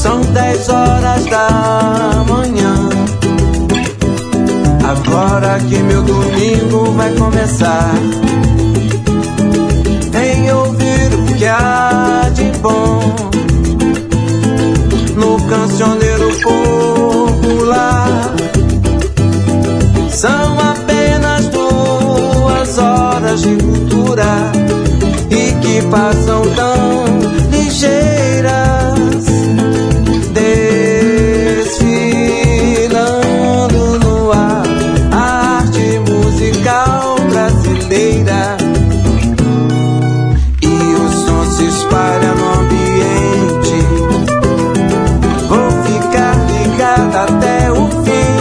São 10 horas da manhã. Agora que meu domingo vai começar, em ouvir o que há de bom no cancioneiro popular. São apenas 2 horas de cultura e que passam tão ligeiras, desfilando no ar a arte musical brasileira. E o som se espalha no ambiente. Vou ficar ligado até o fim.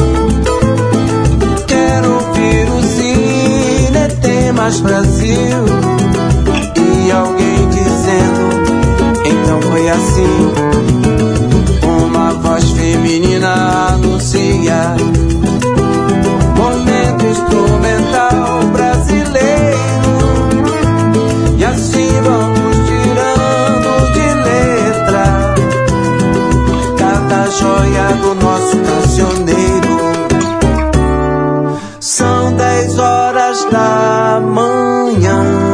Quero ouvir o Cine Tem Mais Brasil. E alguém dizendo, então foi assim. Uma voz feminina anuncia momento instrumental brasileiro. E assim vamos tirando de letra cada joia do nosso cancioneiro. São 10 horas da manhã.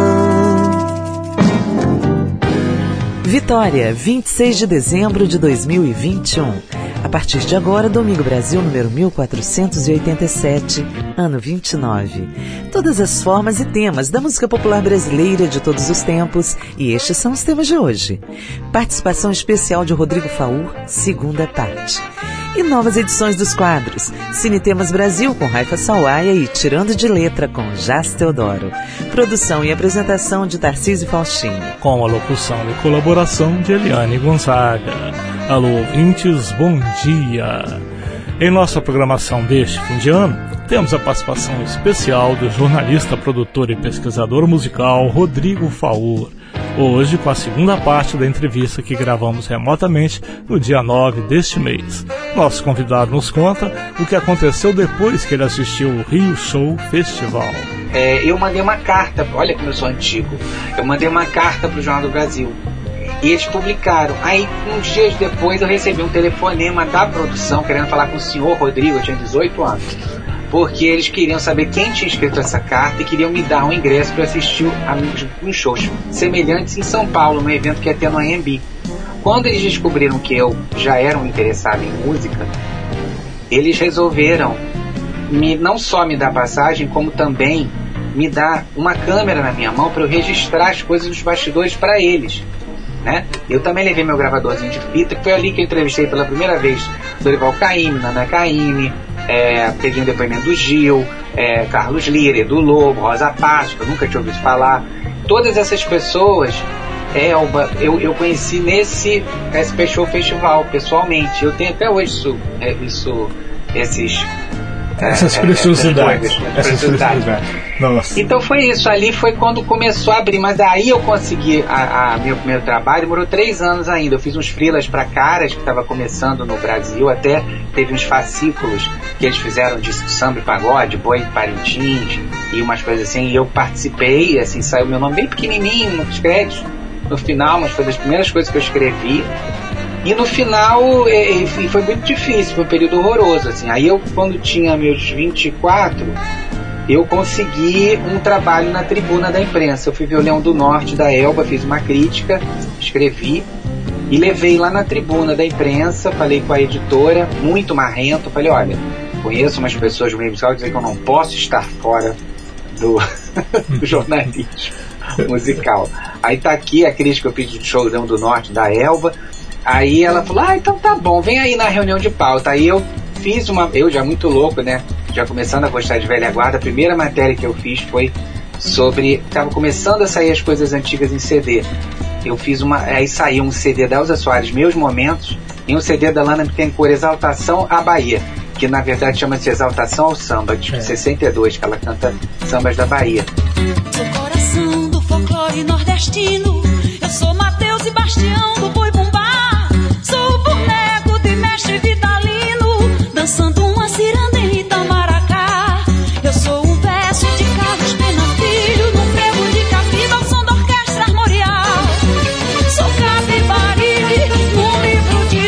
Vitória, 26 de dezembro de 2021. A partir de agora, Domingo Brasil número 1487, ano 29. Todas as formas e temas da música popular brasileira de todos os tempos, e estes são os temas de hoje. Participação especial de Rodrigo Faur, segunda parte. E novas edições dos quadros Cine Temas Brasil com Raifa Sawaia e Tirando de Letra com Jás Teodoro. Produção e apresentação de Tarcísio Faustino. Com a locução e colaboração de Eliane Gonzaga. Alô, ouvintes, bom dia! Em nossa programação deste fim de ano, temos a participação especial do jornalista, produtor e pesquisador musical Rodrigo Faur. Hoje com a segunda parte da entrevista que gravamos remotamente no dia 9 deste mês. Nosso convidado nos conta o que aconteceu depois que ele assistiu o Rio Show Festival. Eu mandei uma carta, olha como eu sou antigo, eu mandei uma carta para o Jornal do Brasil e eles publicaram. Aí, uns dias depois, eu recebi um telefonema da produção querendo falar com o senhor Rodrigo. Eu tinha 18 anos, porque eles queriam saber quem tinha escrito essa carta e queriam me dar um ingresso para assistir uns shows semelhantes em São Paulo, num evento que ia ter no AMB. Quando eles descobriram que eu já era um interessado em música, eles resolveram não só me dar passagem, como também me dar uma câmera na minha mão para eu registrar as coisas dos bastidores para eles, né? Eu também levei meu gravadorzinho de fita, que foi ali que eu entrevistei pela primeira vez Dorival Caymmi, Nana Caymmi, peguei um depoimento do Gil, Carlos Lira, Edu Lobo, Rosa Passos, que eu nunca tinha ouvido falar. Todas essas pessoas eu conheci nesse SP Show Festival pessoalmente. Eu tenho até hoje essas preciosidades. Nossa. Então foi isso, ali foi quando começou a abrir, mas aí eu consegui meu primeiro trabalho. Demorou 3 anos ainda. Eu fiz uns freelas para Caras, que estava começando no Brasil, até teve uns fascículos que eles fizeram de samba e pagode, Boi de Parintins e umas coisas assim, e eu participei, assim, saiu meu nome bem pequenininho nos créditos no final, mas foi das primeiras coisas que eu escrevi. E no final foi muito difícil, foi um período horroroso, assim. Aí eu, quando tinha meus 24, eu consegui um trabalho na Tribuna da Imprensa. Eu fui ver o Leão do Norte da Elba, fiz uma crítica, escrevi e levei lá na Tribuna da Imprensa. Falei com a editora, muito marrento, falei, olha, conheço umas pessoas do meio musical, dizer que eu não posso estar fora do jornalismo musical. Aí tá aqui a crítica que eu fiz do show Leão do Norte da Elba. Aí ela falou, então tá bom, vem aí na reunião de pauta. Aí eu fiz eu já muito louco, né, já começando a gostar de velha guarda, a primeira matéria que eu fiz foi sobre, tava começando a sair as coisas antigas em CD. Eu fiz aí saiu um CD da Elza Soares, Meus Momentos, e um CD da Lana Bittencourt, Exaltação à Bahia, que na verdade chama-se Exaltação ao Samba, de 62, que ela canta sambas da Bahia. Sou coração do folclore nordestino, eu sou Mateus e Bastião do Boi Bumbá. Sou o boneco de mestre Vitalino, dançando uma ciranda em Itamaracá. Eu sou um verso de Carlos Pena Filho, num frevo de Capiba ao som da orquestra armorial. Sou Capibaribe, num livro de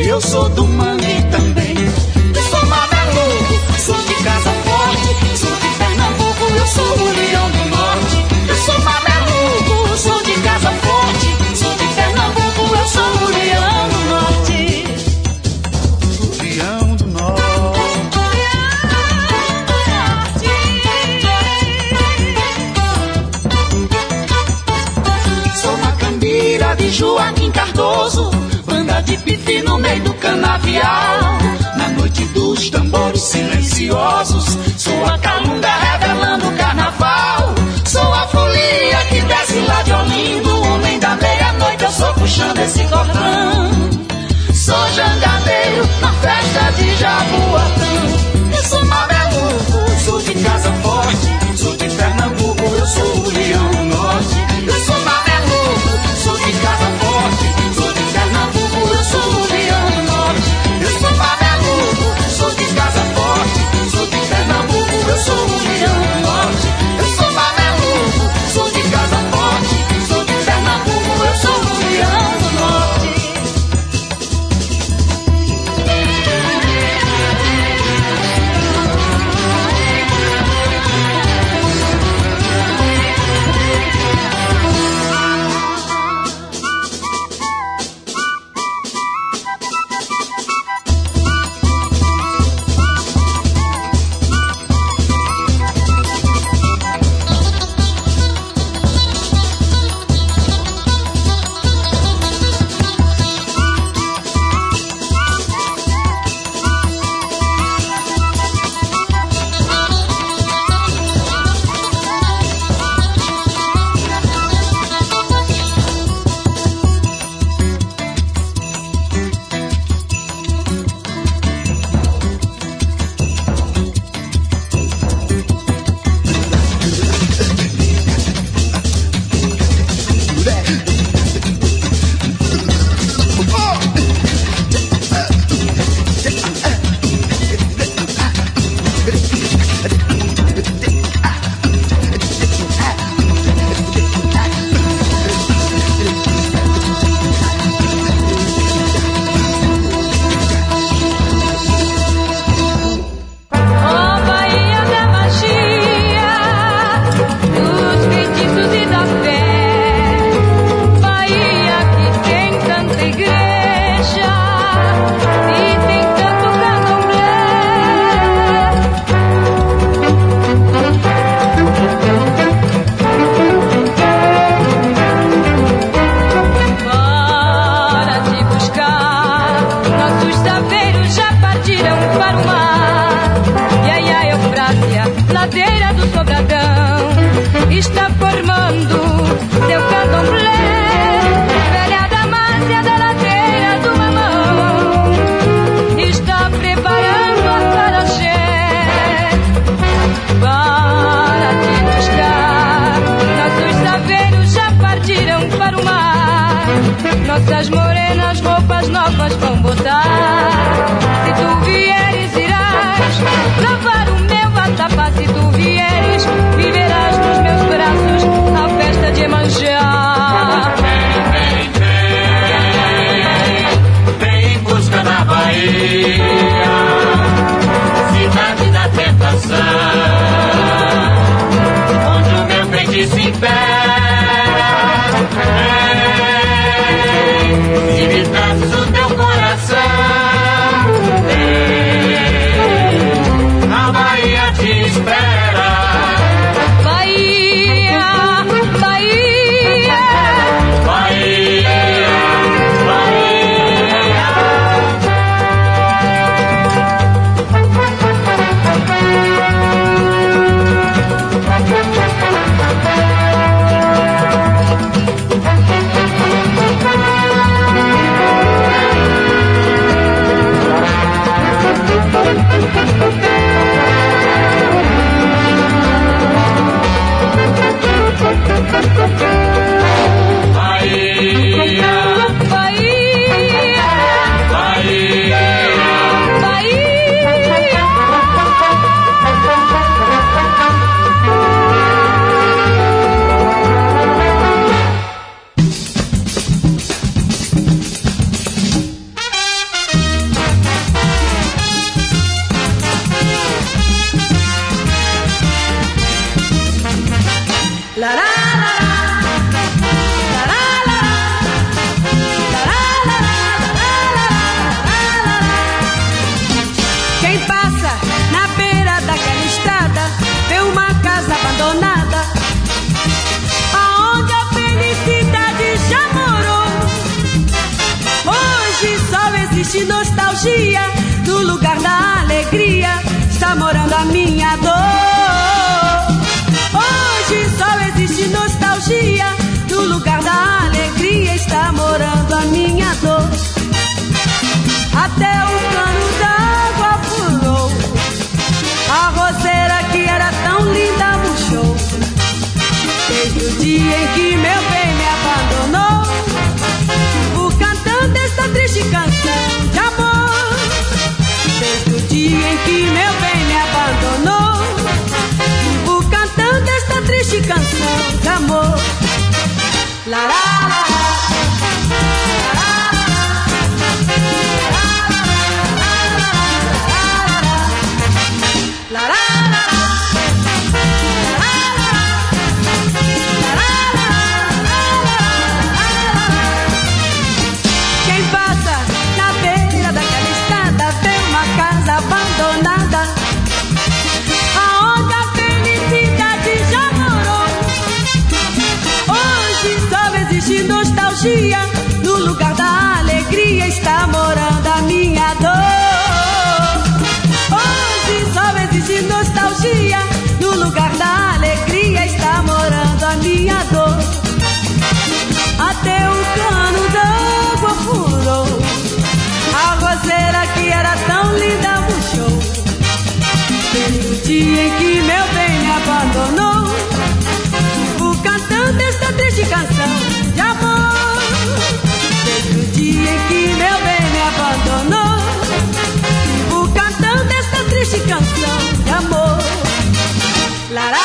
eu sou do mangue também. Eu sou mameluco, sou de casa forte, sou de Pernambuco, eu sou o leão do norte. Eu sou mameluco, sou de casa forte, sou de Pernambuco, eu sou o leão do norte. Leão do norte. Sou macambira de Joaquim Cardoso, banda de pife no meio do canavial. Na noite dos tambores silenciosos, sou a calunga revelando o carnaval. Sou a folia que desce lá de Olinda, o homem da meia-noite, eu sou puxando esse cordão. Sou jangadeiro na festa de Jaboatão. Eu sou mameluco, sou de casa forte, sou de Pernambuco, eu sou o leão do norte. Eu sou mameluco, sou de casa forte, sou de Pernambuco, eu sou o leão do norte. Eu sou mameluco, sou de casa forte, sou de Pernambuco, eu sou o leão do norte. Eu sou mameluco, sou de casa forte, sou de Pernambuco, eu sou o leão do norte. Nossas morenas roupas novas vão botar. Se tu vieres, irás lavar o meu vatapá. Se tu vieres, viverás nos meus braços a festa de Iemanjá. Vem em busca da Bahia, cidade da tentação, onde o meu feitiço impera. Se me traz o teu coração, nostalgia, no lugar da alegria está morando a minha dor. Hoje só existe nostalgia, no lugar da alegria está morando a minha dor. Até o cano d'água pulou, a roseira que era tão linda murchou. Desde o dia em que meu bem me abandonou, vou cantando esta triste canção de amor. Desde o dia em que meu bem me abandonou, vou cantando esta triste canção de amor. Lará, abandonada, aonde a felicidade já morou. Hoje só existe nostalgia, no lugar da alegria está morando a minha dor. Hoje só existe nostalgia, no lugar da alegria está morando a minha dor. Até o cano d'água furou, a roseira que era tão linda murchou. Desde o dia em que meu bem me abandonou, vou cantando esta triste canção de amor. Desde o dia em que meu bem me abandonou, vou cantando esta triste canção de amor. Lará,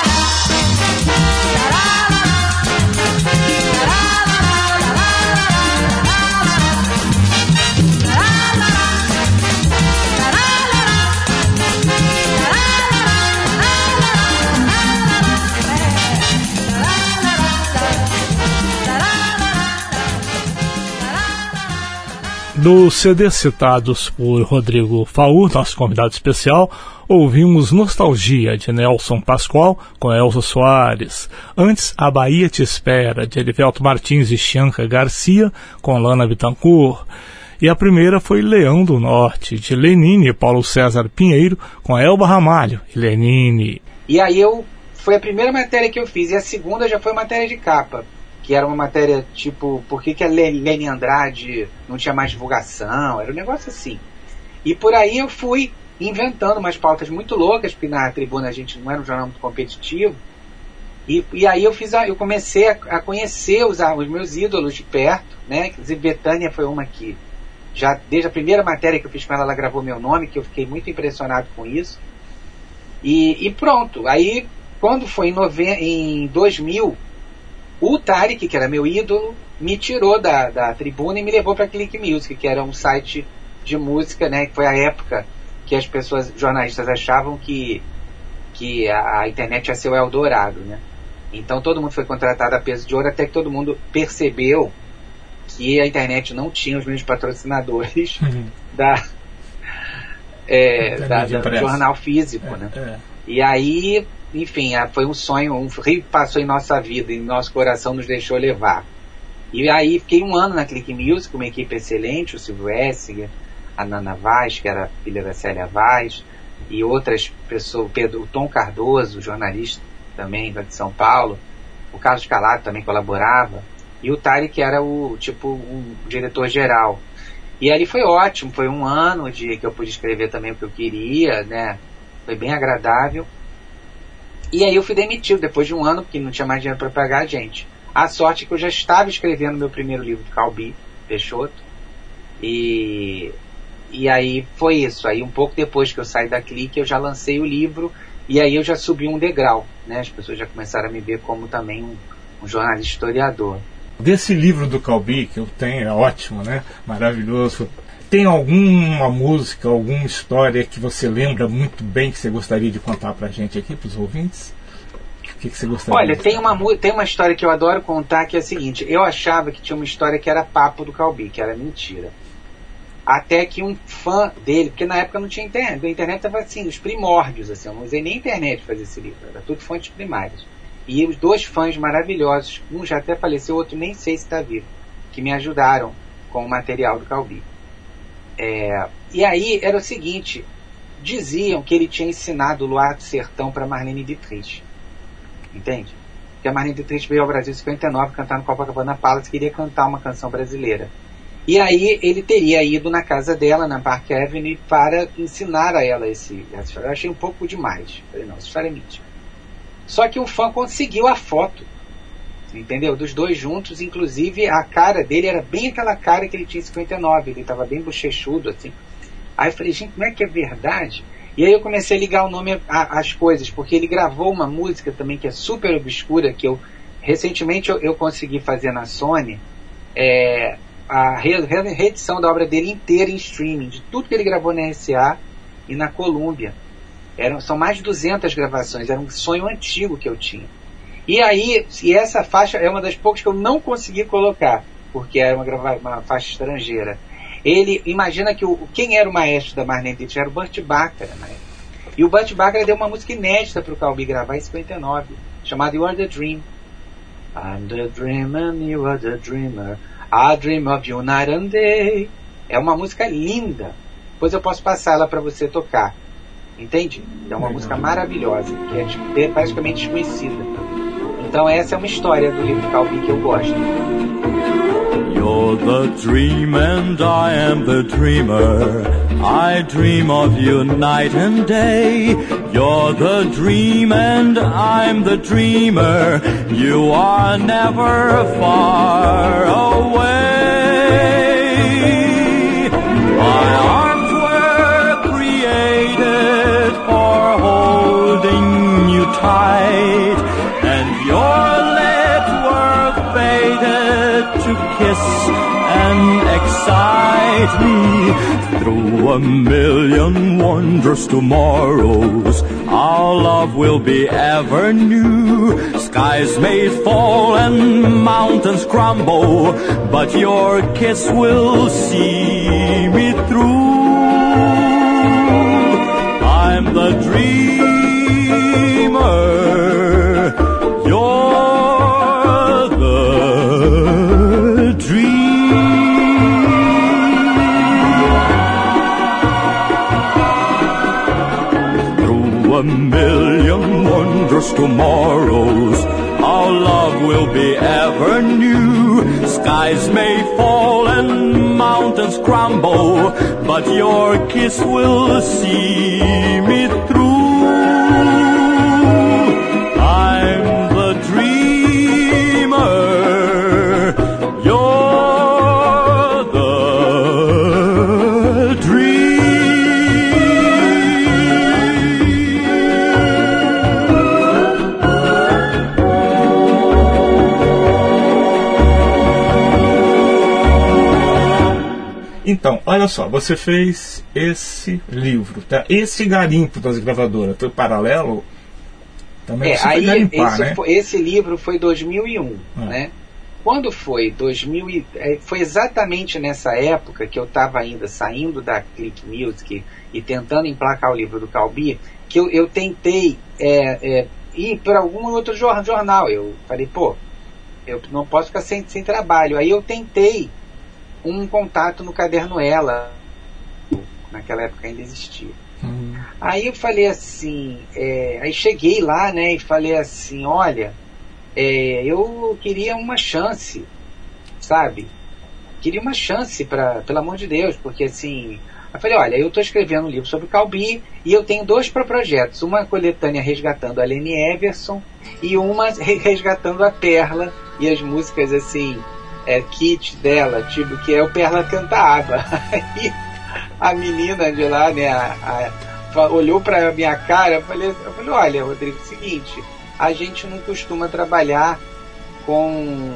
Dos CDs citados por Rodrigo Faur, nosso convidado especial, ouvimos Nostalgia, de Nelson Pascoal, com Elza Soares. Antes, A Bahia Te Espera, de Erivelto Martins e Xianca Garcia, com Lana Bittencourt. E a primeira foi Leão do Norte, de Lenine e Paulo César Pinheiro, com Elba Ramalho e Lenine. E aí foi a primeira matéria que eu fiz, e a segunda já foi matéria de capa, que era uma matéria tipo, por que a Lene Andrade não tinha mais divulgação, era um negócio assim. E por aí eu fui inventando umas pautas muito loucas, porque na Tribuna a gente não era um jornal muito competitivo, e aí eu comecei a conhecer os meus ídolos de perto, né? Inclusive Bethânia foi uma que, já desde a primeira matéria que eu fiz com ela gravou meu nome, que eu fiquei muito impressionado com isso, e pronto. Aí quando foi em 2000, o Tarek, que era meu ídolo, me tirou da Tribuna e me levou para Click Music, que era um site de música, né? Que foi a época que as pessoas, jornalistas, achavam que a internet ia ser o Eldorado, né? Então todo mundo foi contratado a peso de ouro, até que todo mundo percebeu que a internet não tinha os mesmos patrocinadores do jornal físico, né? E aí, enfim, foi um sonho, um rio que passou em nossa vida, em nosso coração nos deixou levar. E aí fiquei um ano na Click Music, uma equipe excelente, o Silvio Essinger, a Nana Vaz, que era filha da Célia Vaz, e outras pessoas, o Tom Cardoso, jornalista também de São Paulo, o Carlos Calado também colaborava, e o Tarek, que era o diretor-geral. E ali foi ótimo, foi um ano que eu pude escrever também o que eu queria, né? Foi bem agradável. E aí eu fui demitido depois de um ano, porque não tinha mais dinheiro para pagar a gente. A sorte é que eu já estava escrevendo meu primeiro livro de Calbi Peixoto, e aí foi isso. Aí um pouco depois que eu saí da Clique, eu já lancei o livro, e aí eu já subi um degrau, né? As pessoas já começaram a me ver como também um jornalista historiador. Desse livro do Calbi, que eu tenho, é ótimo, né? Maravilhoso. Tem alguma música, alguma história que você lembra muito bem que você gostaria de contar pra gente aqui, pros ouvintes? O que você gostaria? Olha, tem uma história que eu adoro contar, que é a seguinte: eu achava que tinha uma história que era papo do Calbi, que era mentira. Até que um fã dele, porque na época não tinha internet, a internet estava assim, nos primórdios, assim, eu não usei nem internet para fazer esse livro, era tudo fontes primárias. E os dois fãs maravilhosos, um já até faleceu, o outro nem sei se está vivo, que me ajudaram com o material do Calbi. E aí era o seguinte, diziam que ele tinha ensinado o Luar do Sertão para Marlene Dietrich, entende? Que a Marlene Dietrich veio ao Brasil em 59 cantar no Copacabana Palace, queria cantar uma canção brasileira. E aí ele teria ido na casa dela, na Park Avenue, para ensinar a ela essa história. Eu achei um pouco demais. Falei, não, essa história é mentira. Só que o fã conseguiu a foto, entendeu? Dos dois juntos, inclusive a cara dele era bem aquela cara que ele tinha em 59, ele estava bem bochechudo, assim. Aí eu falei, gente, como é que é verdade? E aí eu comecei a ligar o nome às coisas, porque ele gravou uma música também que é super obscura, que recentemente eu consegui fazer na Sony, a reedição da obra dele inteira em streaming, de tudo que ele gravou na RCA e na Columbia. São mais de 200 gravações, era um sonho antigo que eu tinha. E aí, essa faixa é uma das poucas que eu não consegui colocar, porque era uma faixa estrangeira. Ele, imagina que quem era o maestro da Marlene Dietrich era o Burt Bacharach, né? E o Burt Bacharach deu uma música inédita para o Calbi gravar em 59, chamada You Are the Dream. I'm the dreamer and you are the dreamer. I dream of you night and day. É uma música linda. Depois eu posso passar ela para você tocar. Entende? É uma música maravilhosa, que é praticamente desconhecida. Então essa é uma história do livro Calbi que eu gosto. You're the dream and I am the dreamer. I dream of you night and day. You're the dream and I'm the dreamer. You are never far away. My arms were created for holding you tight, and your lips were fated to kiss and excite me. Through a million wondrous tomorrows, our love will be ever new. Skies may fall and mountains crumble, but your kiss will see me through. I'm the dreamer, you're the dream. Through a million wondrous tomorrows, our love will be ever new. Skies may fall and mountains crumble, but your kiss will see me through. I'm the dreamer, you're the dream. Então, olha só, você fez esse livro, tá? Esse garimpo das gravadoras, foi paralelo? Também você foi garimpar, né? Esse livro foi 2001, né? Quando foi foi exatamente nessa época que eu estava ainda saindo da Click Music e tentando emplacar o livro do Calbi, que eu tentei ir para algum outro jornal. Eu falei, pô, eu não posso ficar sem trabalho. Aí eu tentei um contato no Caderno Ela, naquela época ainda existia. Aí eu falei assim, aí cheguei lá, né, e falei assim, olha, eu queria uma chance, sabe? Queria uma chance, pelo amor de Deus, porque assim, eu falei, olha, eu estou escrevendo um livro sobre o Calbi e eu tenho 2 projetos, uma coletânea resgatando a Leni Everson e uma resgatando a Perla e as músicas assim, kit dela, tipo, que é o Perla Canta Aba. Aí a menina de lá, né, olhou pra minha cara, eu falei, olha, Rodrigo, é o seguinte, a gente não costuma trabalhar com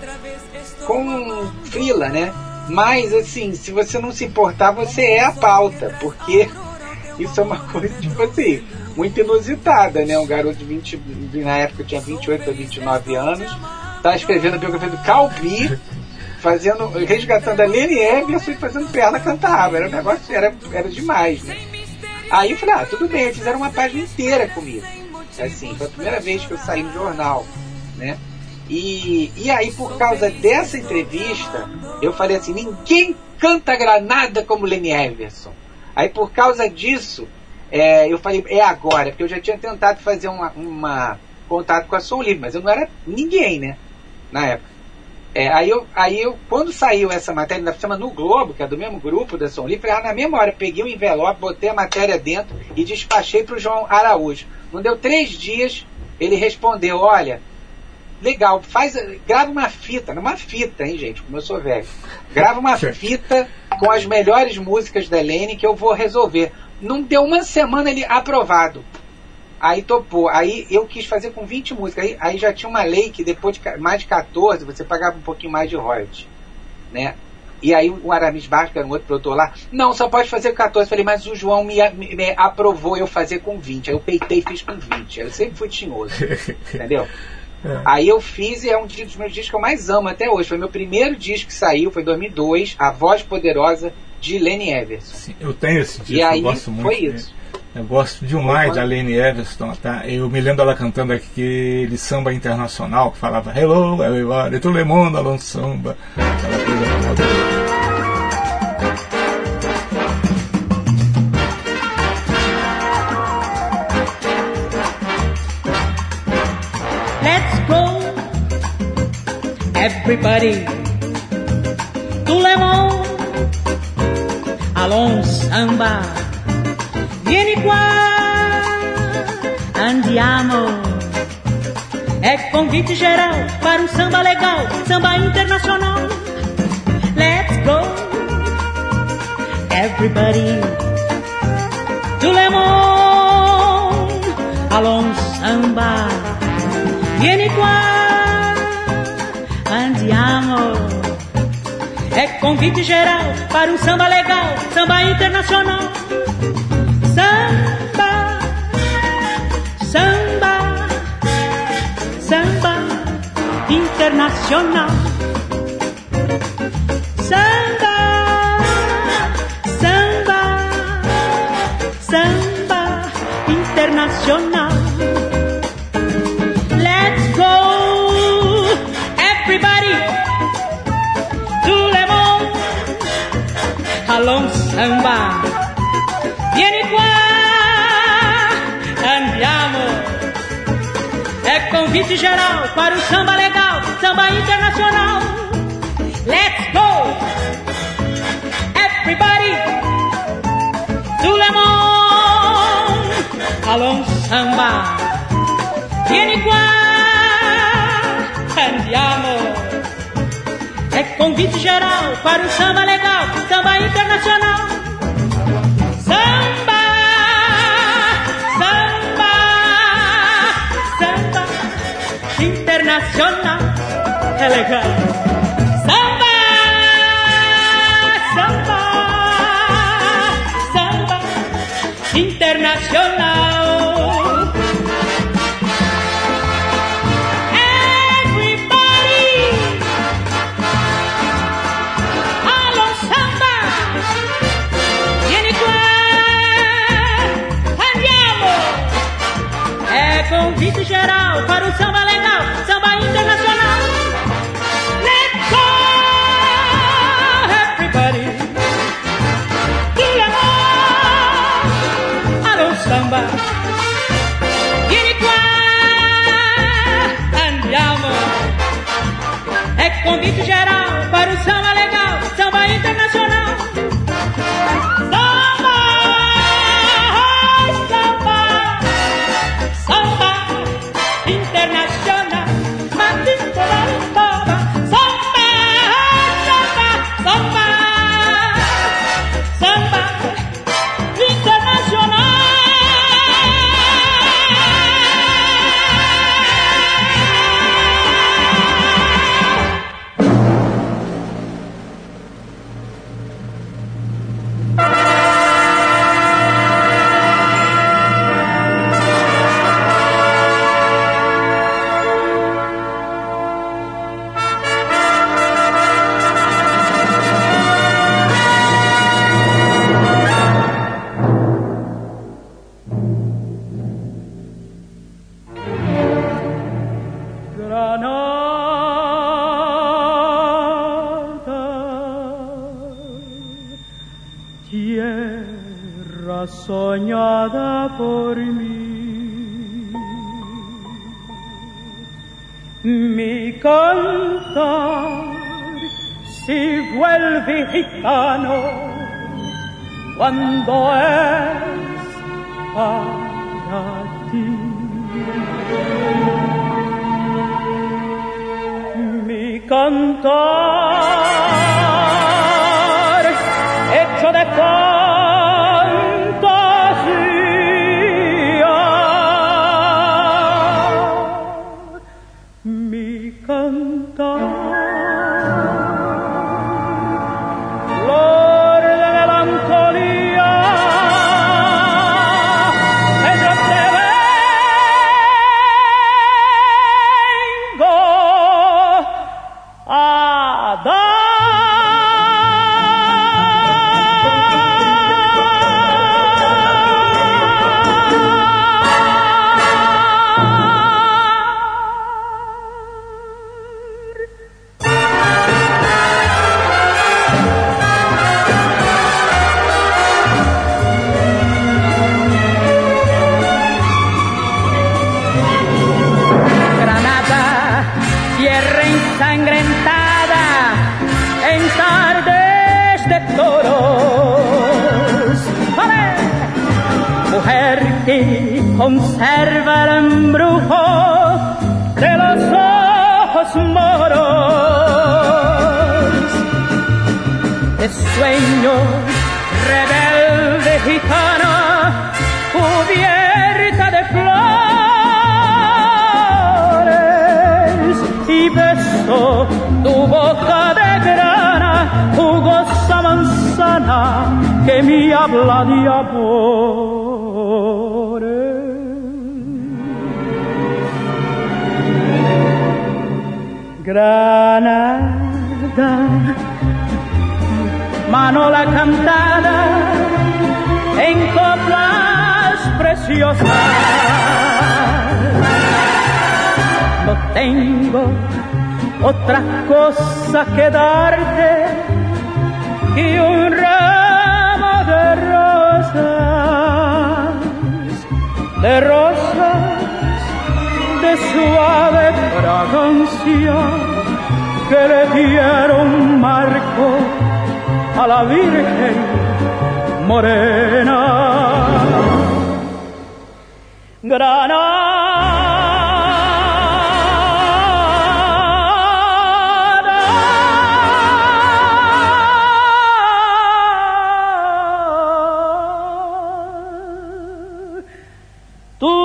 frila, né, mas assim, se você não se importar, você é a pauta, porque isso é uma coisa, tipo assim, muito inusitada, né, um garoto de na época tinha 28 ou 29 anos, tá escrevendo a biografia do Calbi, resgatando a Leni Everson e fazendo Perla Cantar Aba. Era um negócio, era demais, né? Aí eu falei, tudo bem, fizeram uma página inteira comigo. Assim, foi a primeira vez que eu saí no jornal, né? E aí, por causa dessa entrevista, eu falei assim, ninguém canta Granada como Lenny Everson. Aí, por causa disso, eu falei, é agora, porque eu já tinha tentado fazer uma contato com a Som Livre, mas eu não era ninguém, né, na época. Aí eu, quando saiu essa matéria, ainda chama no Globo, que é do mesmo grupo da Som Livre, na mesma hora peguei o envelope, botei a matéria dentro e despachei para o João Araújo. Não deu 3 dias, ele respondeu, olha, legal, grava uma fita, hein, gente, como eu sou velho, grava uma fita com as melhores músicas da Lenny que eu vou resolver. Não deu uma semana, ele aprovado. Aí topou. Aí eu quis fazer com 20 músicas. Aí já tinha uma lei que depois de mais de 14 você pagava um pouquinho mais de royalties, né? E aí o Aramis Barros, que era um outro produtor lá, não, só pode fazer com 14. Falei, mas o João me aprovou eu fazer com 20. Aí eu peitei e fiz com 20. Eu sempre fui tinhoso, entendeu? Aí eu fiz, e é um dos meus discos que eu mais amo até hoje. Foi meu primeiro disco que saiu, foi em 2002, A Voz Poderosa de Lenny Everson. Sim, eu tenho esse disco, e aí, eu gosto muito. Foi isso. Eu gosto demais da Lenny Everson, tá? Eu me lembro ela cantando aquele samba internacional que falava Hello, everybody, tout le monde along samba. Aquela coisa toda. Let's go, everybody, tout le monde along samba. Vieni qua, andiamo. É convite geral para um samba legal, samba internacional. Let's go, everybody, tout le monde along samba. Vieni qua, andiamo. É convite geral para um samba legal, samba internacional. Samba, samba, samba internacional. Samba, samba, samba internacional. Let's go, everybody, tout le monde, along samba. Vieni qua, andiamo. É convite geral para o samba legal, samba internacional. Let's go, everybody, tout le monde, along samba. Vieni qua, andiamo. É convite geral para o samba legal, samba internacional. Samba, samba, samba internacional. É legal. Samba, samba, samba internacional. Convite geral para o samba legal, samba internacional. Let's go, everybody, tout le monde, alô samba. vida soñada por mí. Mi cantar si vuelve gitano cuando es para ti. Mi cantar hecho de fantasía, mi cantar flor de melancolía, que yo te vengo a dar. Que conserva el embrujo de los ojos moros, de sueño rebelde gitana, cubierta de flores, y beso tu boca de grana, jugosa manzana que me habla de amor. Granada, manola cantada en coplas preciosas. No tengo otra cosa que darte que un ramo de rosas de suave fragancia que le dieron marco a la Virgen morena. Granada, tu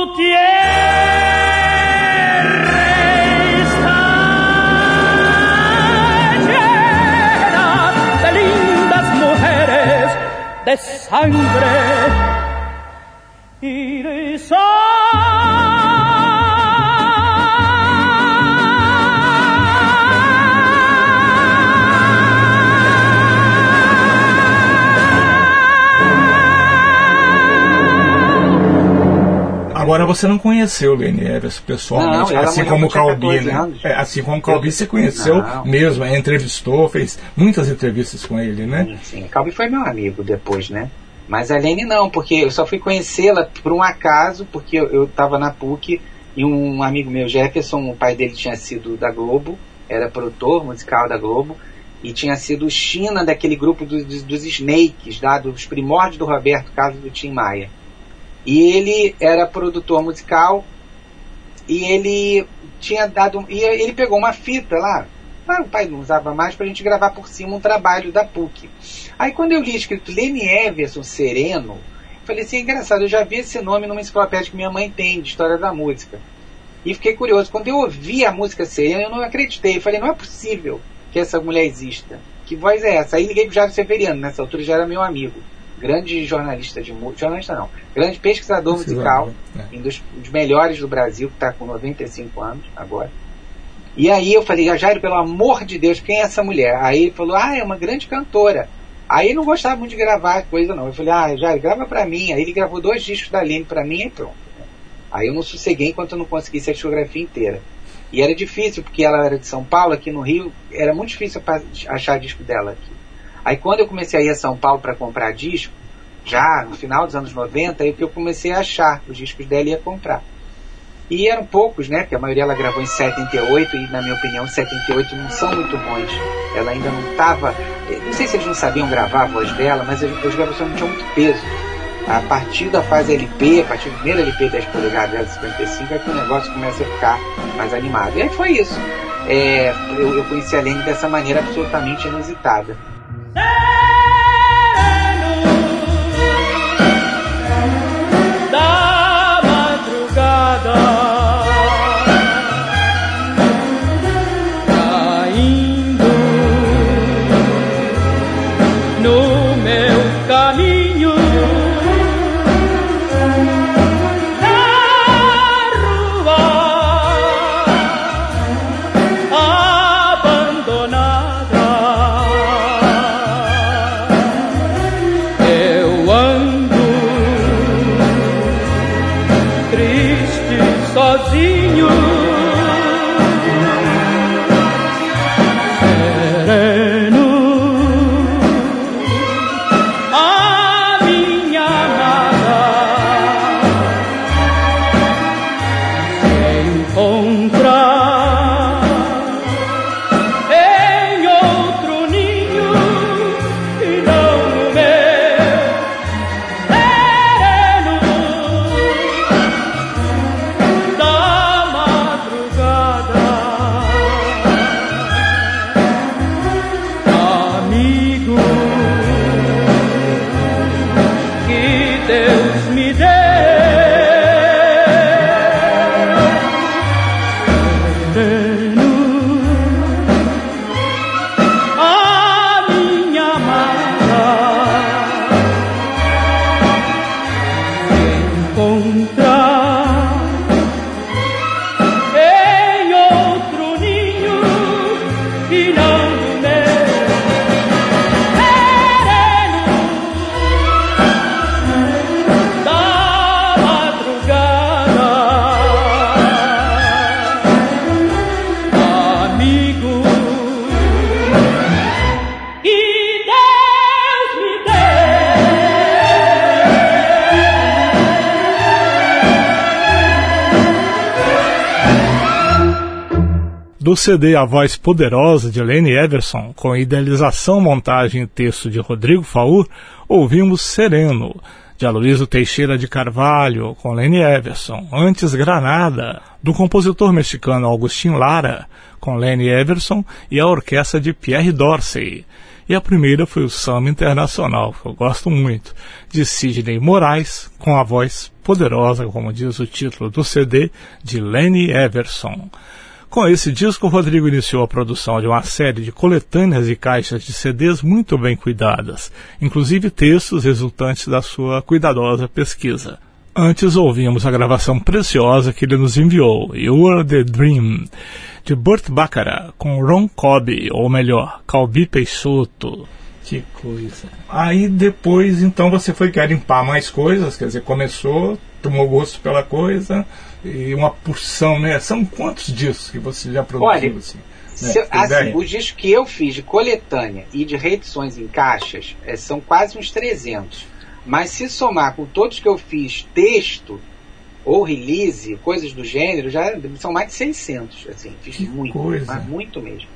de sangre y de sol. Agora você não conheceu Leni Evers pessoalmente, não, assim como o Calbi, né? Assim como o Calbi você conheceu mesmo, entrevistou, fez muitas entrevistas com ele, né? Sim, Calbi foi meu amigo depois, né? Mas a Leni não, porque eu só fui conhecê-la por um acaso, porque eu estava na PUC e um amigo meu, Jefferson, o pai dele tinha sido da Globo, era produtor musical da Globo, e tinha sido China daquele grupo dos Snakes, dos primórdios do Roberto Carlos e do Tim Maia. E ele era produtor musical e ele tinha dado. E ele pegou uma fita lá, o pai não usava mais, pra gente gravar por cima um trabalho da PUC. Aí quando eu li escrito Leni Everson Sereno, eu falei assim, engraçado, eu já vi esse nome numa enciclopédia que minha mãe tem de história da música. E fiquei curioso. Quando eu ouvi a música Sereno, eu não acreditei. Eu falei, não é possível que essa mulher exista. Que voz é essa? Aí liguei pro Jairo Severiano, nessa altura já era meu amigo. Grande jornalista de música, jornalista não, grande pesquisador musical, um dos melhores do Brasil, que está com 95 anos agora. E aí eu falei, Jairo, pelo amor de Deus, quem é essa mulher? Aí ele falou, é uma grande cantora. Aí ele não gostava muito de gravar coisa não. Eu falei, Jairo, grava pra mim. Aí ele gravou 2 discos da Leni pra mim e pronto. Aí eu não sosseguei enquanto eu não conseguisse a discografia inteira. E era difícil, porque ela era de São Paulo, aqui no Rio, era muito difícil achar disco dela aqui. Aí quando eu comecei a ir a São Paulo para comprar disco, já no final dos anos 90, aí que eu comecei a achar os discos dela e ia comprar. E eram poucos, né? Porque a maioria ela gravou em 78 e, na minha opinião, 78 não são muito bons. Ela ainda não estava... Não sei se eles não sabiam gravar a voz dela, mas as gravações não tinham muito peso. A partir da fase LP, a partir do primeiro LP 10 polegadas, 55, é que o negócio começa a ficar mais animado. E aí foi isso. Eu conheci a Lene dessa maneira absolutamente inusitada. Da madrugada, caindo no meu caminho, na rua abandonada, eu ando triste, sozinho, sereno, a minha amada se encontrar em outro ninho e não no meu, sereno da madrugada, amigo, que Deus me dê, sereno, a minha amada encontrar em outro ninho e não no meu, sereno da madrugada, amigo, e Deus me dê. Do CD A Voz Poderosa de Lene Everson, com idealização, montagem e texto de Rodrigo Faur, ouvimos Sereno, de Aloysio Teixeira de Carvalho, com Lene Everson. Antes, Granada, do compositor mexicano Agustín Lara, com Lene Everson e a orquestra de Pierre Dorsey. E a primeira foi o Samba Internacional, que eu gosto muito, de Sidney Moraes, com a voz poderosa, como diz o título do CD, de Lene Everson. Com esse disco, o Rodrigo iniciou a produção de uma série de coletâneas e caixas de CDs muito bem cuidadas, inclusive textos resultantes da sua cuidadosa pesquisa. Antes ouvimos a gravação preciosa que ele nos enviou, You Are The Dream, de Burt Bacharach, com Ron Cobb, ou melhor, Calbi Peixoto. Que coisa. Aí depois, então, você foi garimpar mais coisas, quer dizer, começou, tomou gosto pela coisa, e uma porção, né? São quantos discos que você já produziu? Olha, assim, os discos que eu fiz de coletânea e de reedições em caixas são quase uns 300. Mas se somar com todos que eu fiz, texto ou release, coisas do gênero, já são mais de 600. Assim, fiz que muito, coisa. Mas muito mesmo.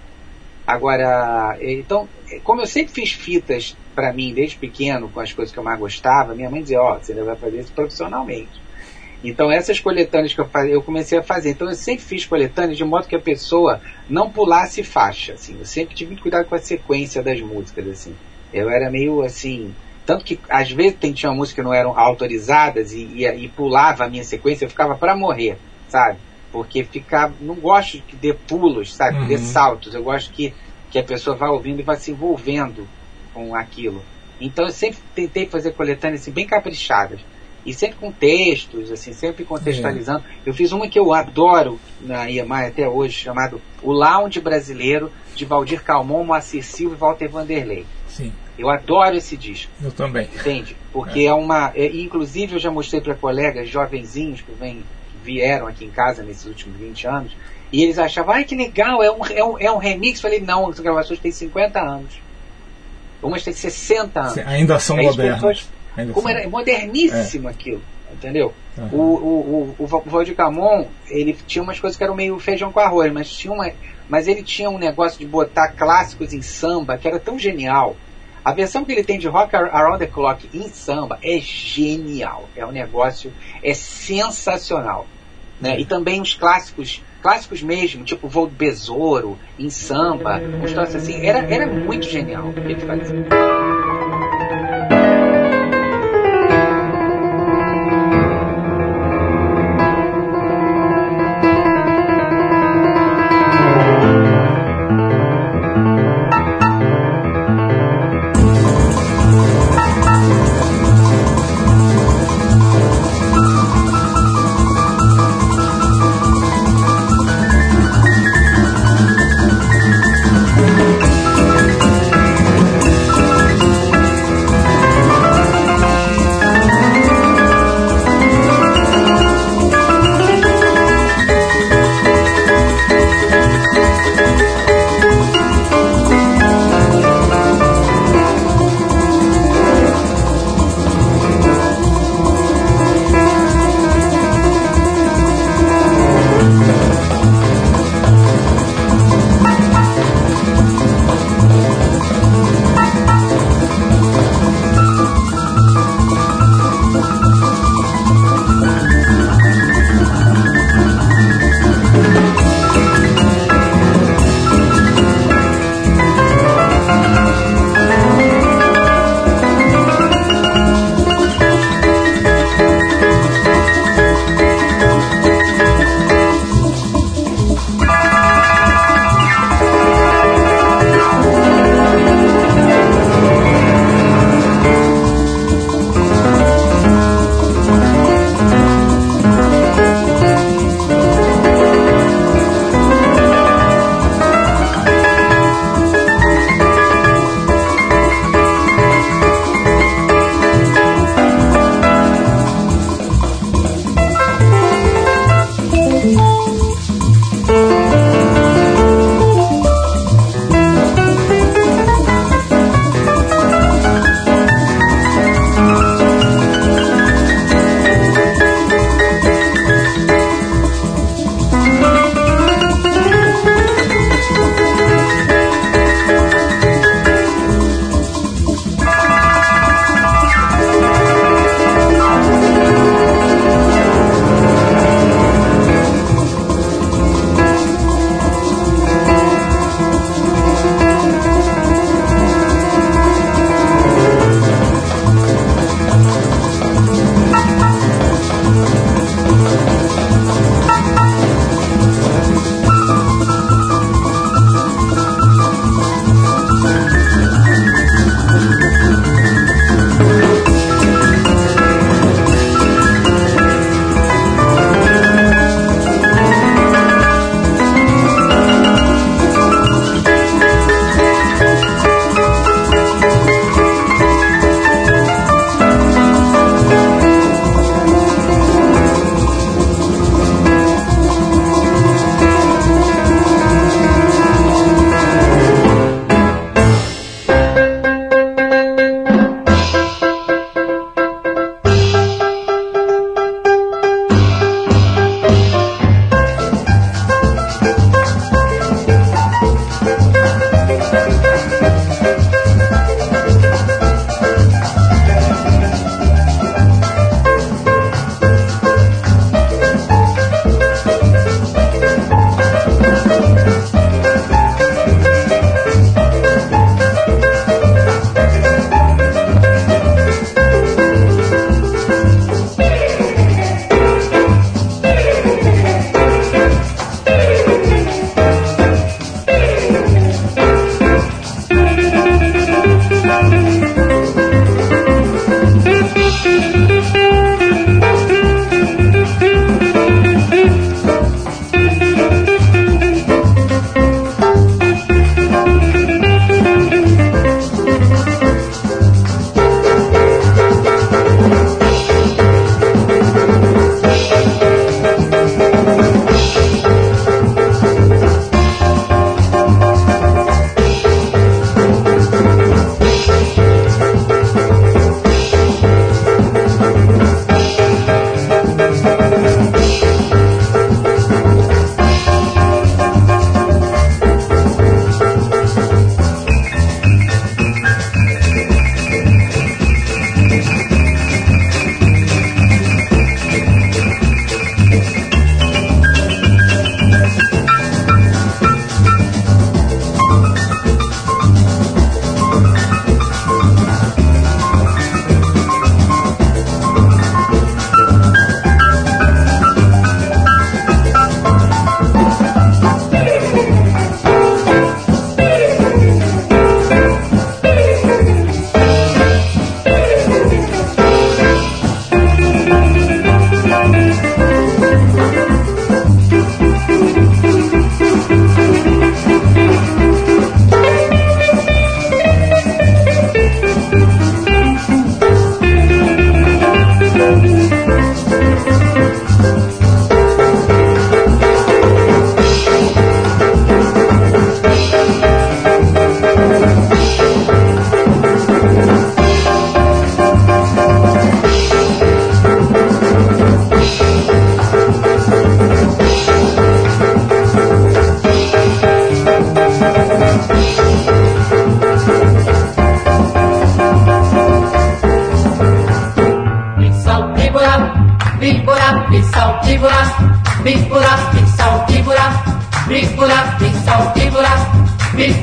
Agora, então, como eu sempre fiz fitas para mim desde pequeno, com as coisas que eu mais gostava, minha mãe dizia, você ainda vai fazer isso profissionalmente. Então essas coletâneas que eu comecei a fazer, então eu sempre fiz coletâneas de modo que a pessoa não pulasse faixa, assim. Eu sempre tive muito cuidado com a sequência das músicas, assim. Eu era meio assim, tanto que às vezes tinha músicas que não eram autorizadas e pulava a minha sequência, eu ficava para morrer, sabe? Porque não gosto que dê pulos, sabe? Que dê saltos, eu gosto que a pessoa vá ouvindo e vá se envolvendo com aquilo. Então eu sempre tentei fazer coletâneas assim, bem caprichadas. E sempre com textos, assim, sempre contextualizando. Eu fiz uma que eu adoro na EMI até hoje, chamado O Lounge Brasileiro, de Valdir Calmon, Moacir Silva e Walter Vanderlei. Sim. Eu adoro esse disco. Eu também. Entende? Porque inclusive eu já mostrei para colegas jovenzinhos que vieram aqui em casa nesses últimos 20 anos, e eles achavam, ai que legal, é um remix. Eu falei, não, as gravações têm 50 anos. Umas têm 60 anos. Ainda são modernas. Como era moderníssimo aquilo, entendeu? O Valdir Camon, ele tinha umas coisas que eram meio feijão com arroz, mas ele tinha um negócio de botar clássicos em samba que era tão genial. A versão que ele tem de Rock Around the Clock em samba é genial, é um negócio, é sensacional, né? E também os clássicos mesmo, tipo Voo do Besouro em samba, uns troços assim, era muito genial o que ele fazia.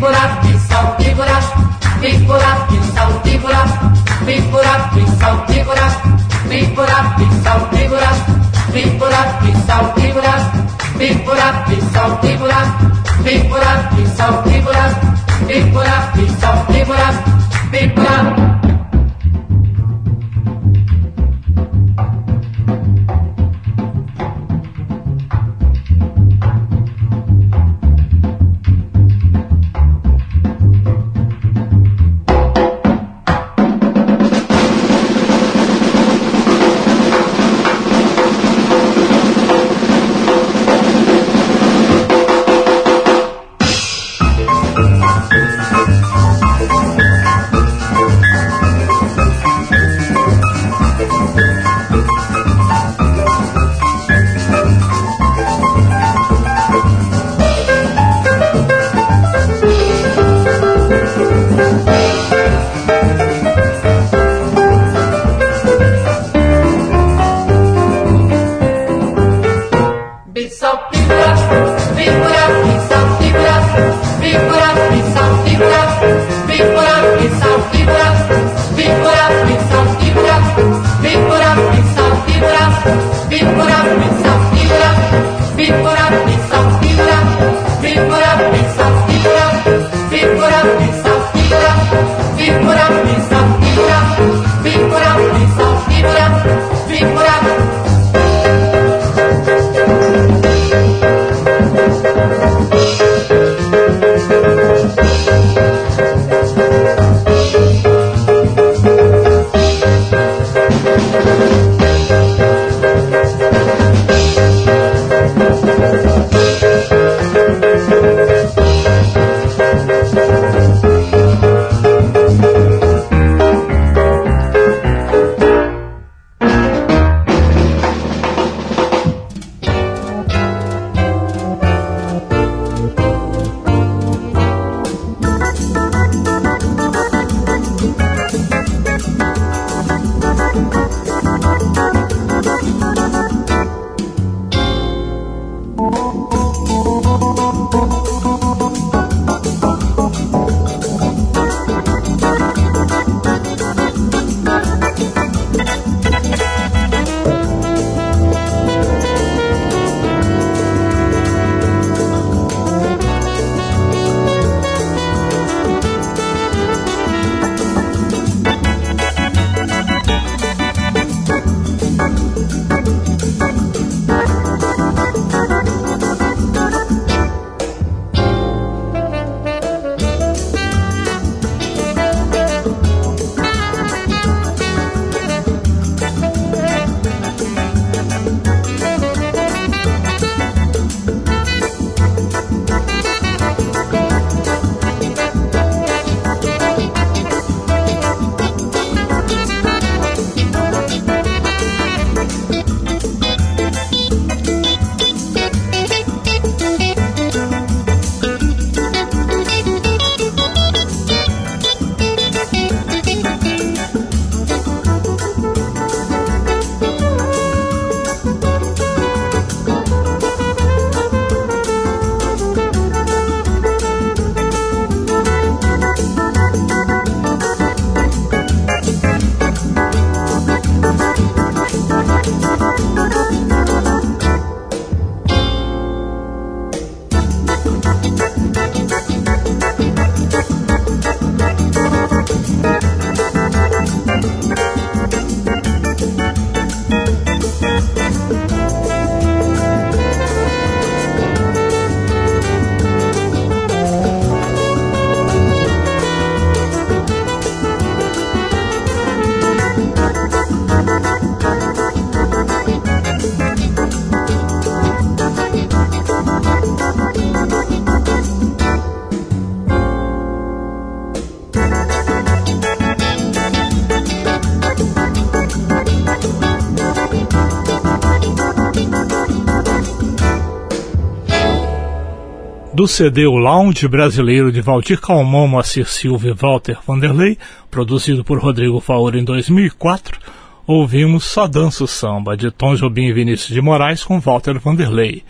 do CD O Lounge Brasileiro de Valdir Calmon, Moacir Silva e Walter Vanderlei, produzido por Rodrigo Faura em 2004, ouvimos Só Dança o Samba, de Tom Jobim e Vinícius de Moraes com Walter Vanderlei.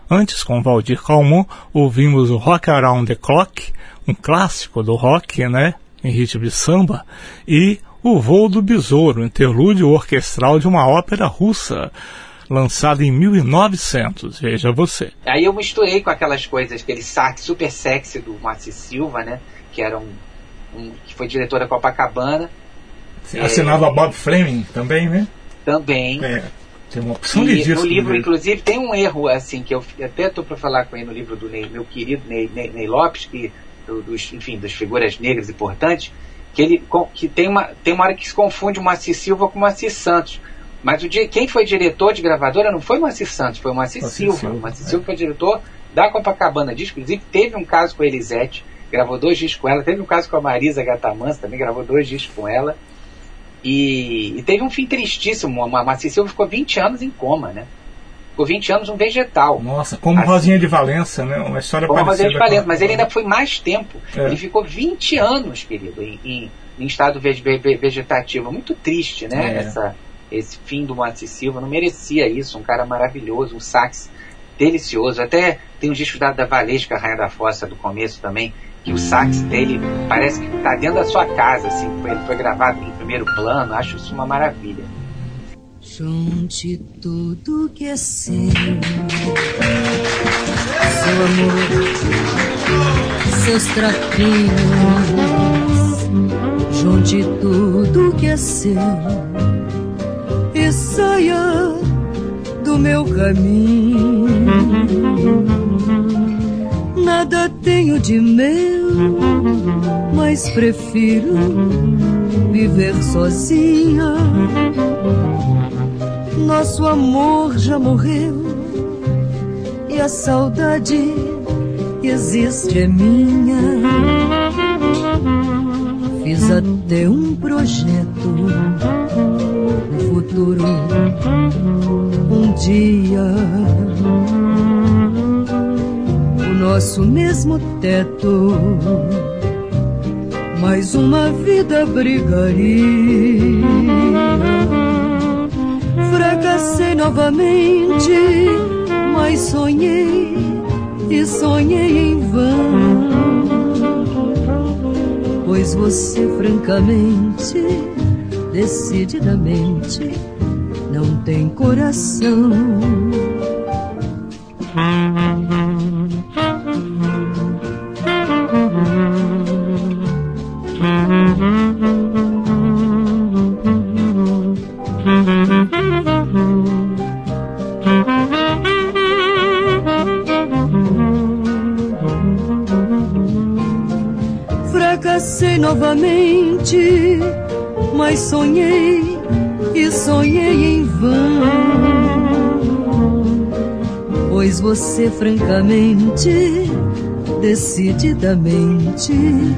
Antes, com Valdir Calmon, ouvimos o Rock Around the Clock, um clássico do rock, né, em ritmo de samba, e O Voo do Besouro, interlúdio orquestral de uma ópera russa, lançada em 1900, veja você. Aí eu misturei com aquelas coisas, aquele sax super sexy do Moacir Silva, né, que era que foi diretor da Copacabana. Assinava Bob Fleming também, né? Também. Tem uma opção de disco. No livro, inclusive, tem um erro, assim, que eu até estou para falar com ele no livro do meu querido Ney Lopes, das figuras negras importantes, que tem uma hora que se confunde o Moacir Silva com o Moacir Santos. Mas quem foi diretor de gravadora não foi o Moacir Santos, foi o Moacir Silva. O Moacir Silva foi diretor da Copacabana Disco, inclusive teve um caso com a Elisete, gravou 2 discos com ela, teve um caso com a Marisa Gatamansa, também gravou 2 discos com ela. E teve um fim tristíssimo. A Moacir Silva ficou 20 anos em coma, né? Ficou 20 anos um vegetal. Nossa, como assim, Rosinha de Valença, né? Uma história parecida. Rosinha de Valença, mas ele ainda foi mais tempo. Ele ficou 20 anos, querido, em estado vegetativo. Muito triste, né? Esse fim do Moacir Silva. Não merecia isso. Um cara maravilhoso, um sax delicioso. Até tem um disco da Valesca, Rainha da Fossa, do começo também, que o sax dele parece que está dentro da sua casa, assim. Ele foi gravado em primeiro plano. Acho isso uma maravilha. Junte tudo que é seu amor, seus trapinhos. Junte tudo que é seu e saia do meu caminho. Nada tenho de meu, mas prefiro viver sozinha. Nosso amor já morreu e a saudade existe, é minha. Fiz até um projeto no futuro, um dia o nosso mesmo teto, mais uma vida brigaria. Fracassei novamente, mas sonhei e sonhei em vão, pois você francamente, decididamente, não tem coração. Fracassei novamente, mas sonhei e sonhei em vão, pois você francamente, decididamente,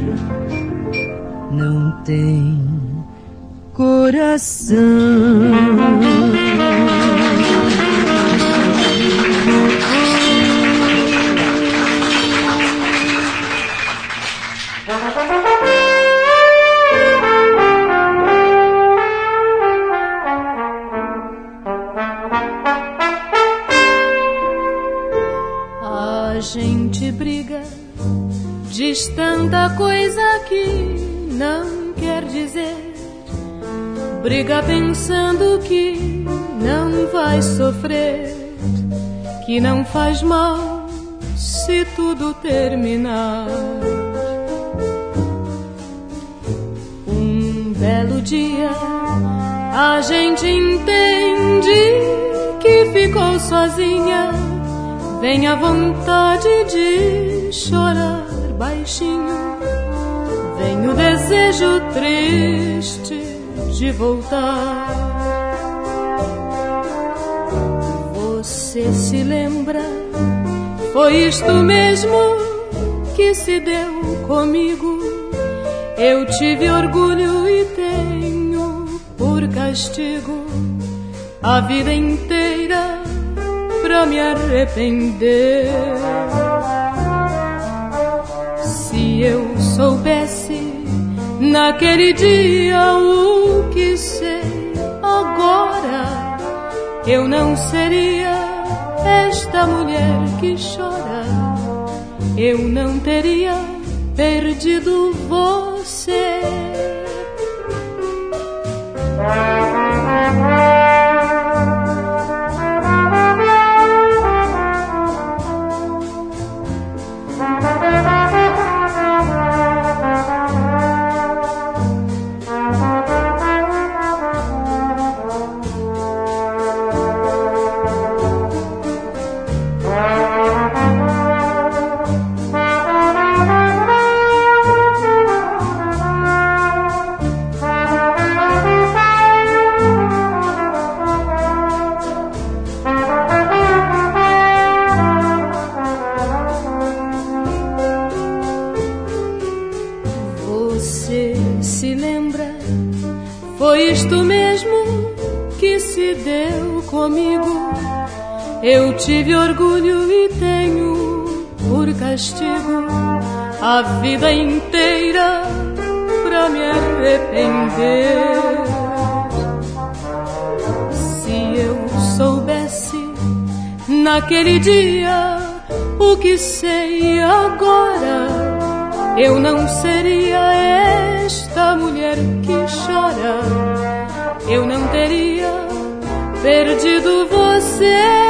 não tem coração. A gente briga, diz tanta coisa que não quer dizer. Briga pensando que não vai sofrer, que não faz mal se tudo terminar. Um belo dia a gente entende que ficou sozinha. Vem a vontade de chorar baixinho, vem o desejo triste de voltar. Você se lembra? Foi isto mesmo que se deu comigo. Eu tive orgulho e tenho por castigo a vida inteira pra me arrepender. Se eu soubesse naquele dia o que sei agora, eu não seria esta mulher que chora, eu não teria perdido você. Eu tive orgulho e tenho por castigo a vida inteira pra me arrepender. Se eu soubesse naquele dia o que sei agora, eu não seria esta mulher que chora, eu não teria perdido você.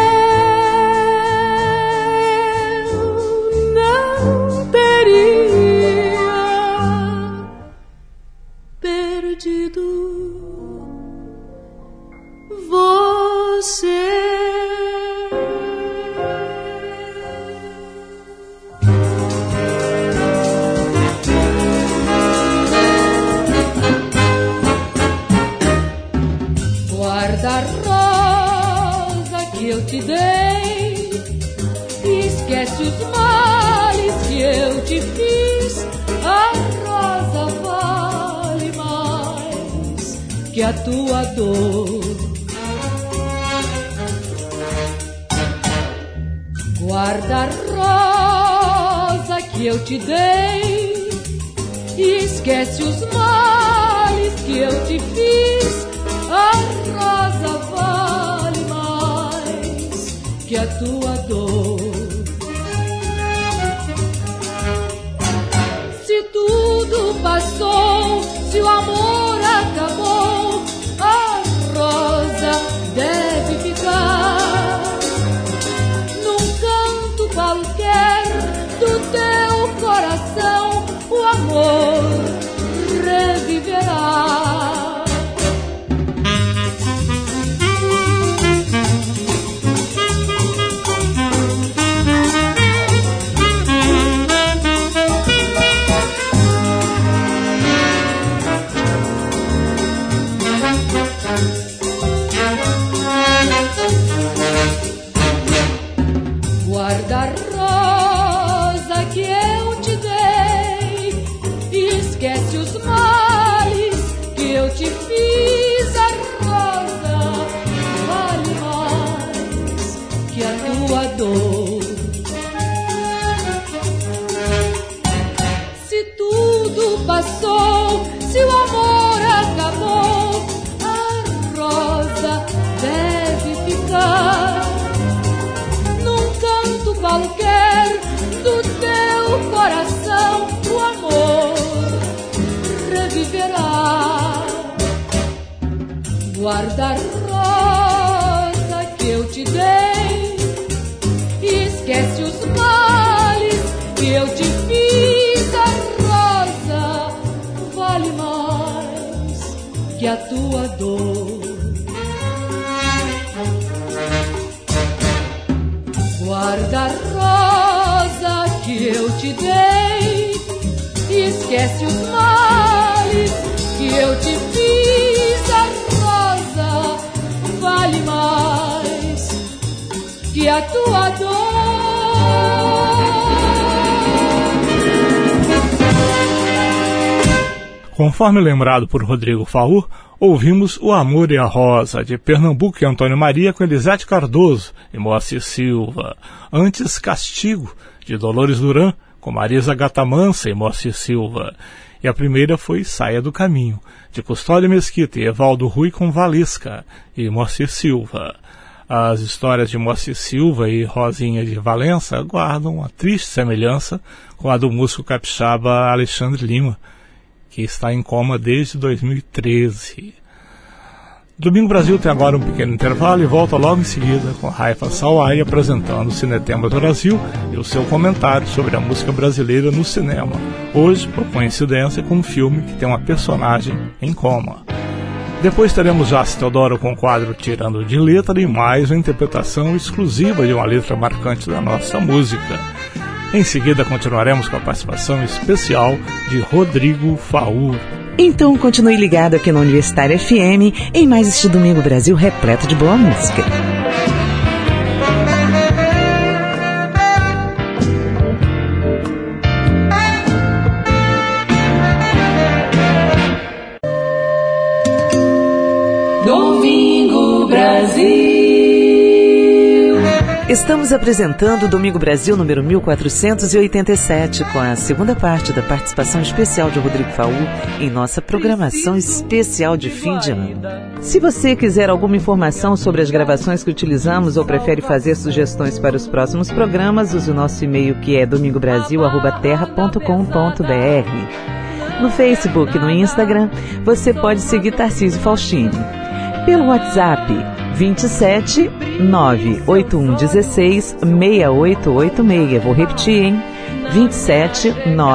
Te dei, esquece os males que eu te fiz. A rosa vale mais que a tua dor. Guarda a rosa que eu te dei, esquece os males que eu te fiz. A rosa vale mais que a tua dor. Se tudo passou, se o amor acabou, a rosa deve ficar num canto qualquer do teu coração. O amor reviverá. Guarda a rosa que eu te dei, esquece os males que eu te fiz. A rosa vale mais que a tua dor. Se tudo passou, se o amor acabou, a rosa deve ficar qualquer do teu coração. O amor reviverá. Guarda a rosa que eu te dei, esquece os males que eu te fiz. A rosa vale mais que a tua dor. Guarda a rosa que eu te dei, esquece os males que eu te fiz. A rosa vale mais que a tua dor. Conforme lembrado por Rodrigo Faur, ouvimos O Amor e a Rosa, de Pernambuco e Antônio Maria, com Elisete Cardoso e Moacir Silva. Antes, Castigo, de Dolores Duran, com Marisa Gatamansa e Moacir Silva. E a primeira foi Saia do Caminho, de Custódio Mesquita e Evaldo Rui, com Valesca e Moacir Silva. As histórias de Moacir Silva e Rosinha de Valença guardam uma triste semelhança com a do músico capixaba Alexandre Lima, que está em coma desde 2013. Domingo Brasil tem agora um pequeno intervalo e volta logo em seguida com Raifa Sawai apresentando o Cinetema do Brasil e o seu comentário sobre a música brasileira no cinema. Hoje, por coincidência, com um filme que tem uma personagem em coma. Depois teremos Jace Teodoro com o quadro Tirando de Letra e mais uma interpretação exclusiva de uma letra marcante da nossa música. Em seguida continuaremos com a participação especial de Rodrigo Faur. Então continue ligado aqui na Universitária FM em mais este Domingo Brasil repleto de boa música. Domingo Brasil. Estamos apresentando o Domingo Brasil número 1487, com a segunda parte da participação especial de Rodrigo Faur em nossa programação especial de fim de ano. Se você quiser alguma informação sobre as gravações que utilizamos ou prefere fazer sugestões para os próximos programas, use o nosso e-mail que é domingobrasil@terra.com.br. No Facebook e no Instagram, você pode seguir Tarcísio Faustini. Pelo WhatsApp 27 98116 6886. Vou repetir, hein? 27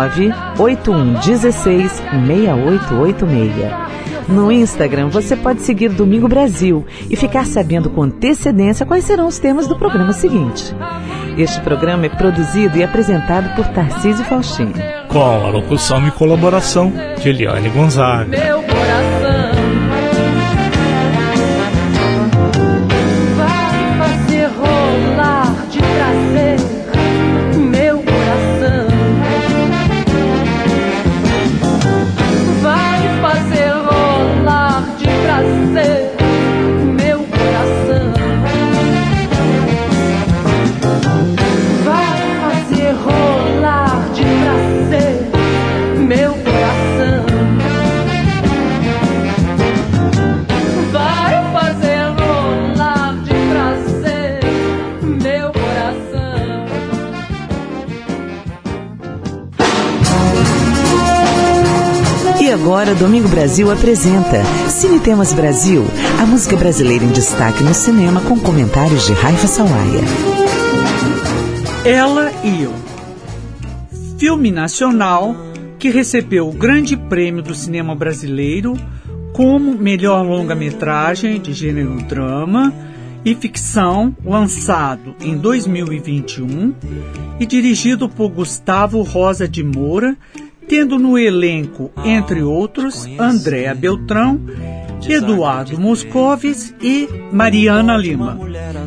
98116 6886. No Instagram você pode seguir Domingo Brasil e ficar sabendo com antecedência quais serão os temas do programa seguinte. Este programa é produzido e apresentado por Tarcísio Faustini, com a locução e colaboração de Eliane Gonzaga. Meu coração de prazer, meu coração vai fazer rolar de prazer, meu coração vai fazer rolar de prazer, meu coração vai fazer rolar de prazer, meu coração. E agora Domingo Brasil apresenta Cinetemas Brasil, a música brasileira em destaque no cinema, com comentários de Raifa Sawaia. Ela e Eu, filme nacional que recebeu o grande prêmio do cinema brasileiro como melhor longa-metragem de gênero drama e ficção, lançado em 2021 e dirigido por Gustavo Rosa de Moura, tendo no elenco, entre outros, Andréa Beltrão, Eduardo Moscovis e Mariana Lima.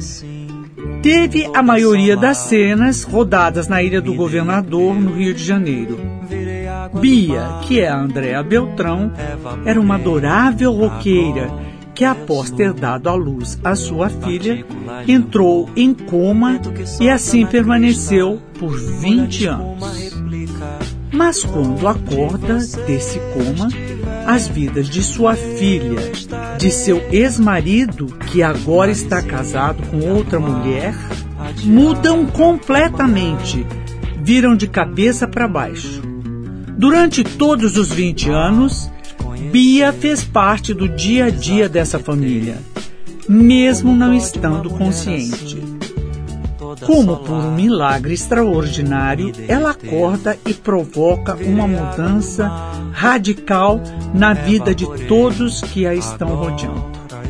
Teve a maioria das cenas rodadas na Ilha do Governador, no Rio de Janeiro. Bia, que é a Andréa Beltrão, era uma adorável roqueira que, após ter dado à luz a sua filha, entrou em coma e assim permaneceu por 20 anos. Mas quando acorda desse coma, as vidas de sua filha, de seu ex-marido, que agora está casado com outra mulher, mudam completamente, viram de cabeça para baixo. Durante todos os 20 anos, Bia fez parte do dia a dia dessa família, mesmo não estando consciente. Como por um milagre extraordinário, ela acorda e provoca uma mudança radical na vida de todos que a estão rodeando.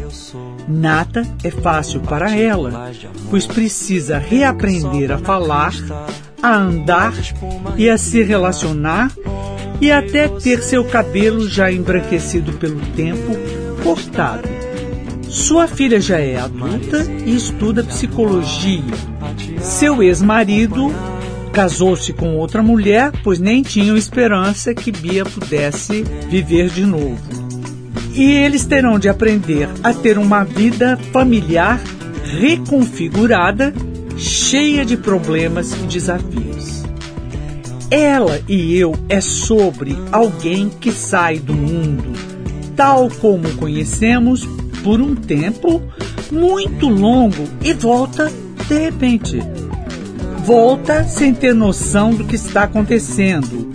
Nada é fácil para ela, pois precisa reaprender a falar, a andar e a se relacionar e até ter seu cabelo já embranquecido pelo tempo cortado. Sua filha já é adulta e estuda psicologia. Seu ex-marido casou-se com outra mulher, pois nem tinham esperança que Bia pudesse viver de novo. E eles terão de aprender a ter uma vida familiar reconfigurada, cheia de problemas e desafios. Ela e Eu é sobre alguém que sai do mundo, tal como o conhecemos, por um tempo, muito longo e volta de repente. Volta sem ter noção do que está acontecendo.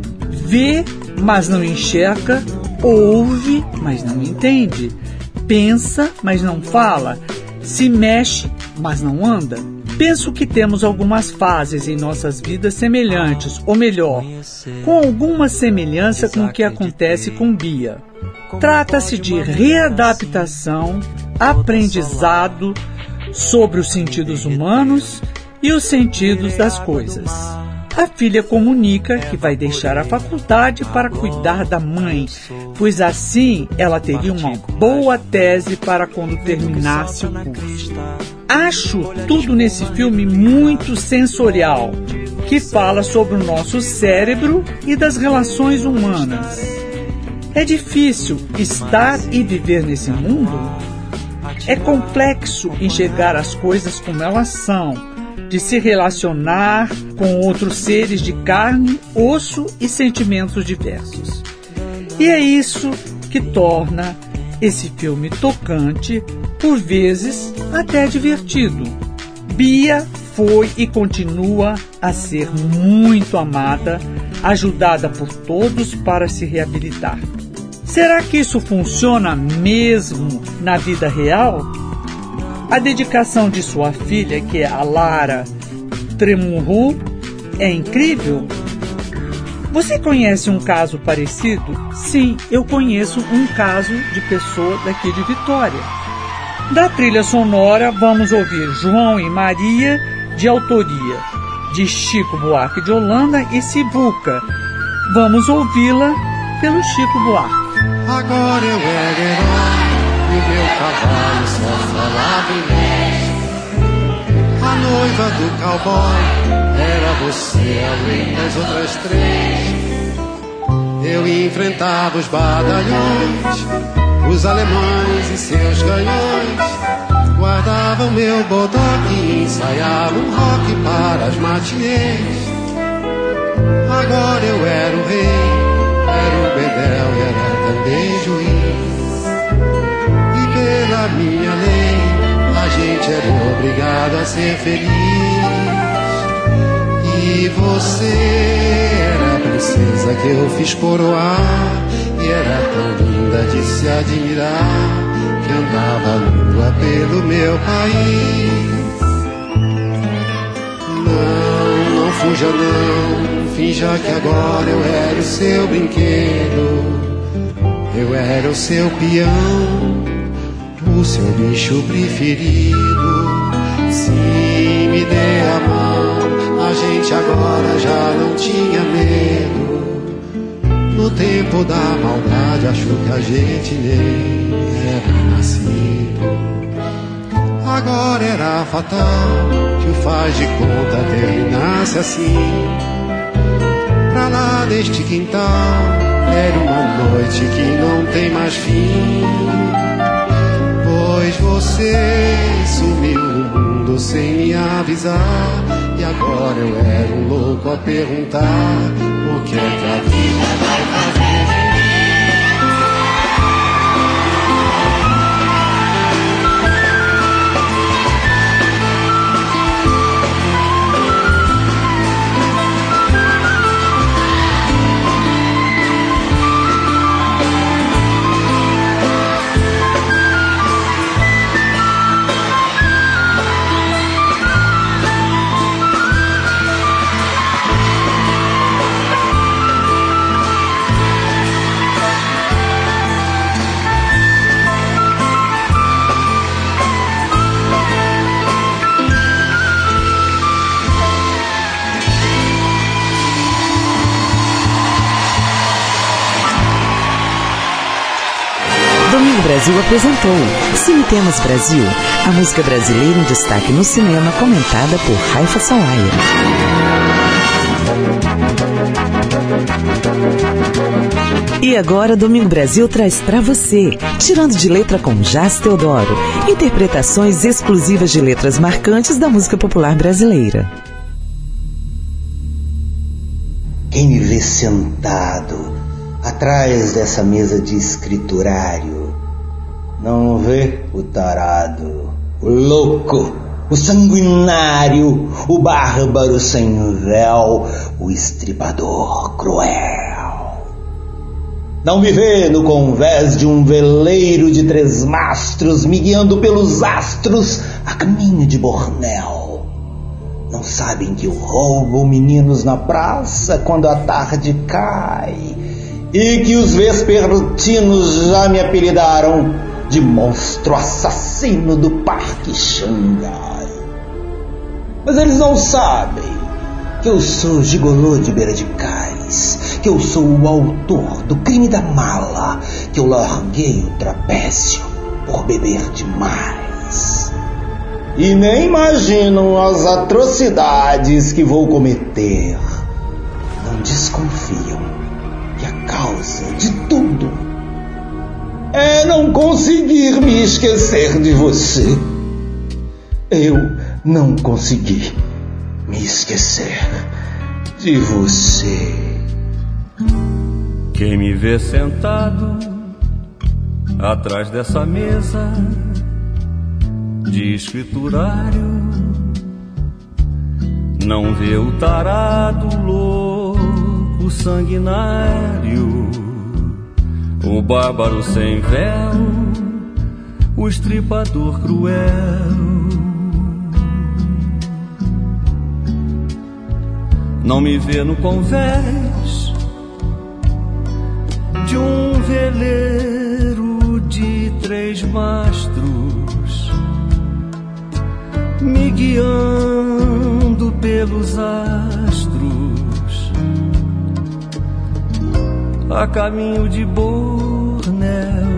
Vê, mas não enxerga. Ouve, mas não entende. Pensa, mas não fala. Se mexe, mas não anda. Penso que temos algumas fases em nossas vidas semelhantes, ou melhor, com alguma semelhança com o que acontece com Bia. Trata-se de readaptação, aprendizado sobre os sentidos humanos e os sentidos das coisas. A filha comunica que vai deixar a faculdade para cuidar da mãe, pois assim ela teria uma boa tese para quando terminasse o curso. Acho tudo nesse filme muito sensorial, que fala sobre o nosso cérebro e das relações humanas. É difícil estar e viver nesse mundo? É complexo enxergar as coisas como elas são, de se relacionar com outros seres de carne, osso e sentimentos diversos. E é isso que torna esse filme tocante, por vezes até divertido. Bia foi e continua a ser muito amada, ajudada por todos para se reabilitar. Será que isso funciona mesmo na vida real? A dedicação de sua filha, que é a Lara Tremuru, é incrível. Você conhece um caso parecido? Sim, eu conheço um caso de pessoa daqui de Vitória. Da trilha sonora, vamos ouvir João e Maria, de autoria de Chico Buarque de Holanda e Sivuca. Vamos ouvi-la pelo Chico Buarque. Agora eu era herói e o meu cavalo só falava inglês. A noiva do cowboy era você, além das outras três. Eu enfrentava os badalhões, os alemães e seus canhões. Guardava o meu bodoque e ensaiava um rock para as matinês. Agora eu era o rei, era o bedel e era também juiz. E pela minha lei, a gente era obrigado a ser feliz. E você era a princesa que eu fiz coroar, e era tão linda de se admirar, que andava nua pelo meu país. Não fuja não, finja que agora eu era o seu brinquedo. Eu era o seu peão, o seu bicho preferido. Se me der a mão, a gente agora já não tinha medo. No tempo da maldade achou que a gente nem era nascido. Agora era fatal que o faz de conta terminasse assim. Pra lá deste quintal era uma noite que não tem mais fim. Pois você sumiu no mundo sem me avisar. E agora eu era um louco a perguntar o que é que a vida vai fazer. Domingo Brasil apresentou Cine Temas Brasil, a música brasileira em destaque no cinema, comentada por Raifa Salaya. E agora Domingo Brasil traz pra você Tirando de Letra com Jazz Teodoro, interpretações exclusivas de letras marcantes da música popular brasileira. Quem me vê sentado atrás dessa mesa de escriturário Não vê o tarado, o louco, o sanguinário, o bárbaro sem véu, o estripador cruel. Não me vê no convés de um veleiro de 3 mastros, me guiando pelos astros a caminho de Bornéu. Não sabem que eu roubo meninos na praça quando a tarde cai, e que os vespertinos já me apelidaram de monstro assassino do Parque Xangai. Mas eles não sabem que eu sou gigolô de Beira de Cais, que eu sou o autor do crime da mala, que eu larguei o trapézio por beber demais. E nem imaginam as atrocidades que vou cometer. Não desconfiam que a causa de tudo é não conseguir me esquecer de você. Eu não consegui me esquecer de você. Quem me vê sentado atrás dessa mesa de escriturário não vê o tarado louco sanguinário, o bárbaro sem véu, o estripador cruel. Não me vê no convés de um veleiro de 3 mastros, me guiando pelos astros a caminho de Bornéu.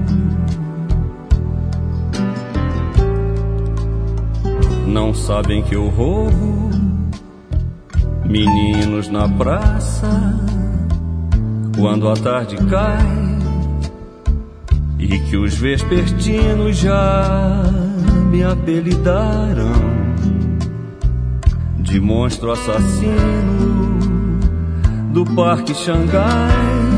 Não sabem que eu roubo meninos na praça quando a tarde cai, e que os vespertinos já me apelidaram de monstro assassino do Parque Xangai.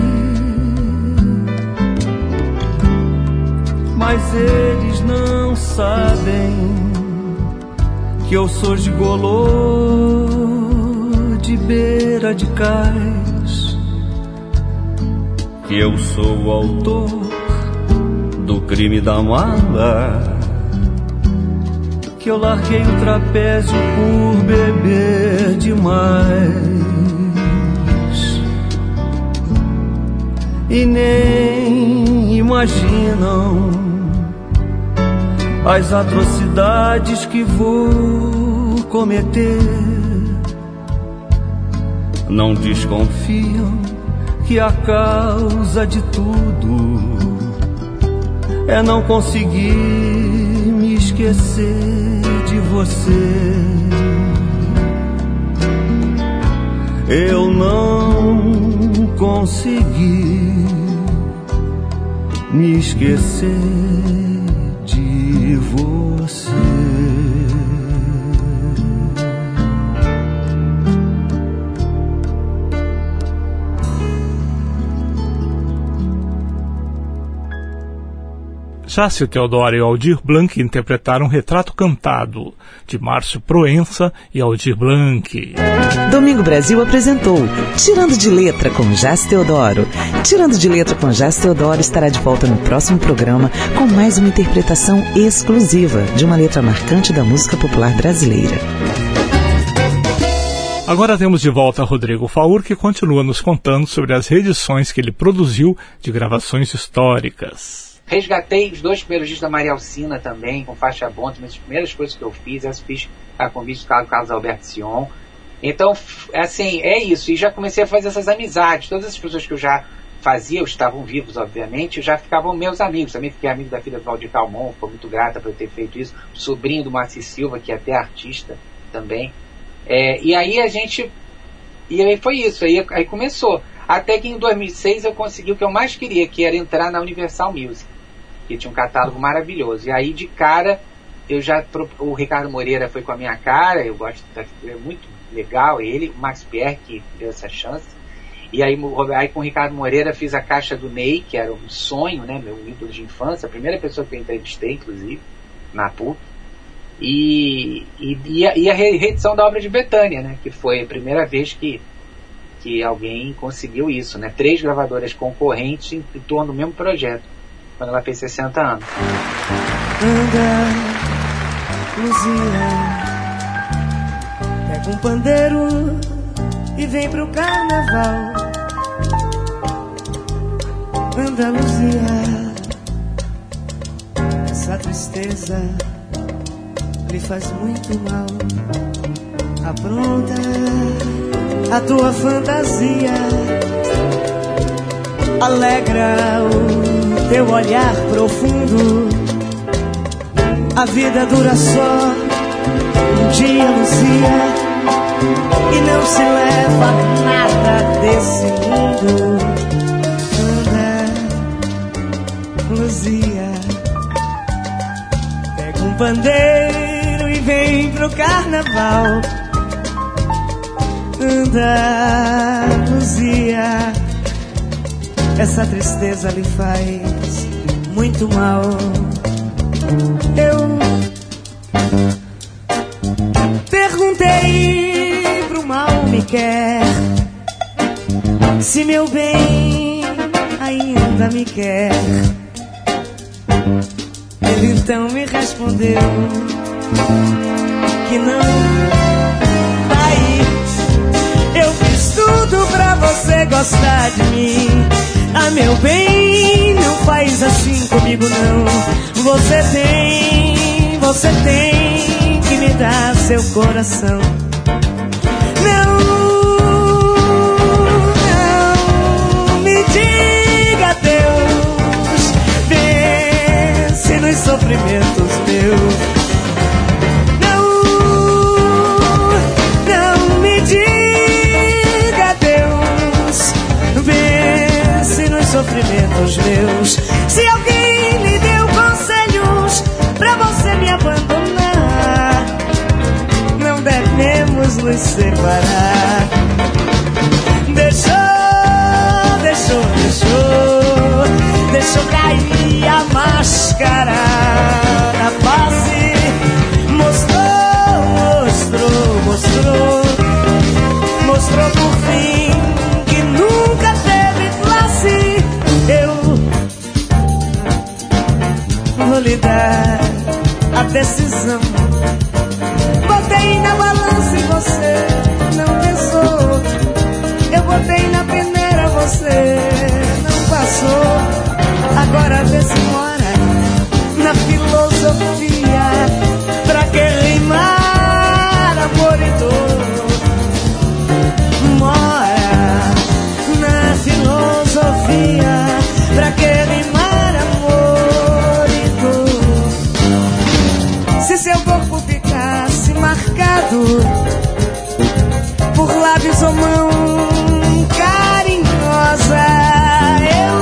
Mas eles não sabem que eu sou gigolô de Beira de Cais, que eu sou o autor do crime da mala, que eu larguei o trapézio por beber demais. E nem imaginam as atrocidades que vou cometer. Não desconfiam que a causa de tudo é não conseguir me esquecer de você. Eu não consegui me esquecer de você. Jácio Teodoro e Aldir Blanc interpretaram Retrato Cantado, de Márcio Proença e Aldir Blanc. Domingo Brasil apresentou Tirando de Letra com Jácio Teodoro. Tirando de Letra com Jácio Teodoro estará de volta no próximo programa com mais uma interpretação exclusiva de uma letra marcante da música popular brasileira. Agora temos de volta Rodrigo Faur, que continua nos contando sobre as reedições que ele produziu de gravações históricas. Resgatei os 2 primeiros discos da Maria Alcina também, com faixa bonta, mas as primeiras coisas que eu fiz, as fiz a convite do Carlos Alberto Sion. Então, assim, é isso. E já comecei a fazer essas amizades. Todas as pessoas que eu já fazia, estavam vivos, obviamente, já ficavam meus amigos. Também fiquei amigo da filha do Valdir Calmon, ficou muito grata por eu ter feito isso. O sobrinho do Marci Silva, que é até artista também. E aí a gente... E aí foi isso. Aí começou. Até que em 2006 eu consegui o que eu mais queria, que era entrar na Universal Music, que tinha um catálogo maravilhoso. E aí de cara o Ricardo Moreira foi com a minha cara, eu gosto, é muito legal ele, o Max Pierre que deu essa chance, E aí com o Ricardo Moreira fiz a caixa do Ney, que era um sonho, né, meu ídolo de infância, a primeira pessoa que eu entrevistei, inclusive, na PUC. E a reedição da obra de Bethânia, né, que foi a primeira vez que alguém conseguiu isso, né, 3 gravadoras concorrentes em torno do mesmo projeto, quando ela fez 60 anos. Anda, Luzia, pega um pandeiro e vem pro carnaval. Anda, Luzia, essa tristeza lhe faz muito mal. Apronta a tua fantasia, alegra o teu olhar profundo. A vida dura só um dia, Luzia, e não se leva nada desse mundo. Anda, Luzia, pega um pandeiro e vem pro carnaval. Anda, Luzia, essa tristeza lhe faz muito mal. Eu perguntei pro mal me quer, se meu bem ainda me quer. Ele então me respondeu que não. Eu fiz tudo pra você gostar de mim. Ah, meu bem, não faz assim comigo não. Você tem que me dar seu coração. Não me diga adeus, pense nos sofrimentos meus. Não me diga adeus, pense nos sofrimentos meus. Se alguém lhe deu conselhos pra você me abandonar, não devemos nos separar. Deixou cair a máscara da face. Mostrou por fim que nunca teve classe. Eu vou lhe dar a decisão. Botei na balança e você não pensou. Eu botei na peneira, você não passou. Agora vê se mora na filosofia. Pra que rimar amor e dor? Mora na filosofia. Pra que rimar amor e dor? Se seu corpo ficasse marcado por lábios ou mão carinhosa, eu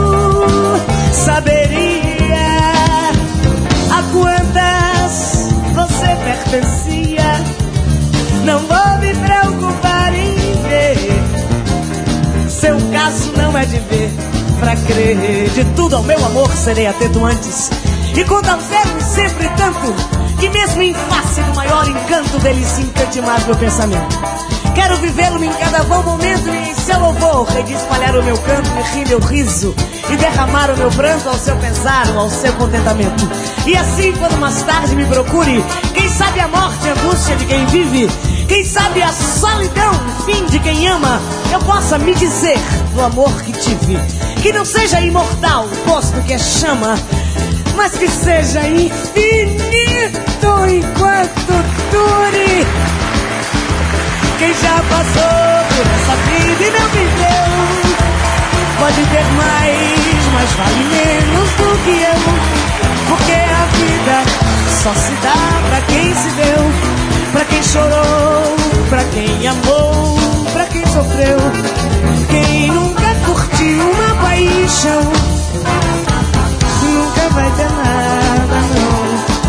saberia a quantas você pertencia. Não vou me preocupar em ver. Seu caso não é de ver pra crer. De tudo ao meu amor serei atento antes, e contar-me sempre tanto, que mesmo em face do maior encanto dele se incantimar meu pensamento. Quero vivê-lo em cada bom momento, e em seu louvor hei de espalhar o meu canto, e rir meu riso, e derramar o meu pranto ao seu pesar ou ao seu contentamento. E assim, quando mais tarde me procure, quem sabe a morte e a angústia de quem vive, quem sabe a solidão, fim de quem ama, eu possa me dizer do amor que tive, que não seja imortal, posto que é chama, mas que seja infinito enquanto dure. Quem já passou por essa vida e não viveu, pode ter mais vale menos do que eu. Porque a vida só se dá pra quem se deu, pra quem chorou, pra quem amou, pra quem sofreu. Quem nunca curtiu uma paixão, nunca vai ter nada, não.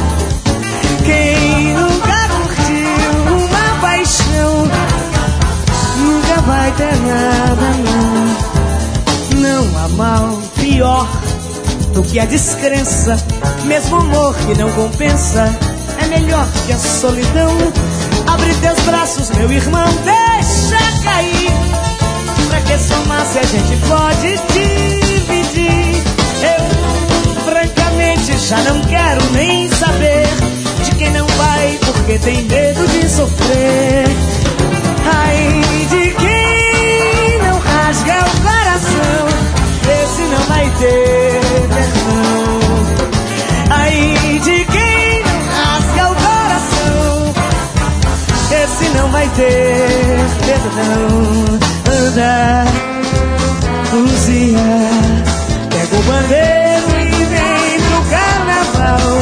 Quem nunca curtiu uma paixão, nunca vai ter nada, não. pior do que a descrença. Mesmo amor que não compensa é melhor que a solidão. Abre teus braços, meu irmão, deixa cair. Pra que somar se a gente pode dividir? Eu, francamente, já não quero nem saber de quem não vai porque tem medo de sofrer. Ai, de quem não rasga o coração, esse não vai ter perdão. Ai, de quem não rasga o coração, esse não vai ter perdão. Anda, Luzia, pega o bandeiro e vem pro carnaval.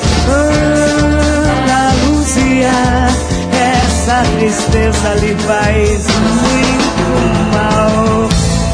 Anda, Luzia, essa tristeza lhe faz muito mal.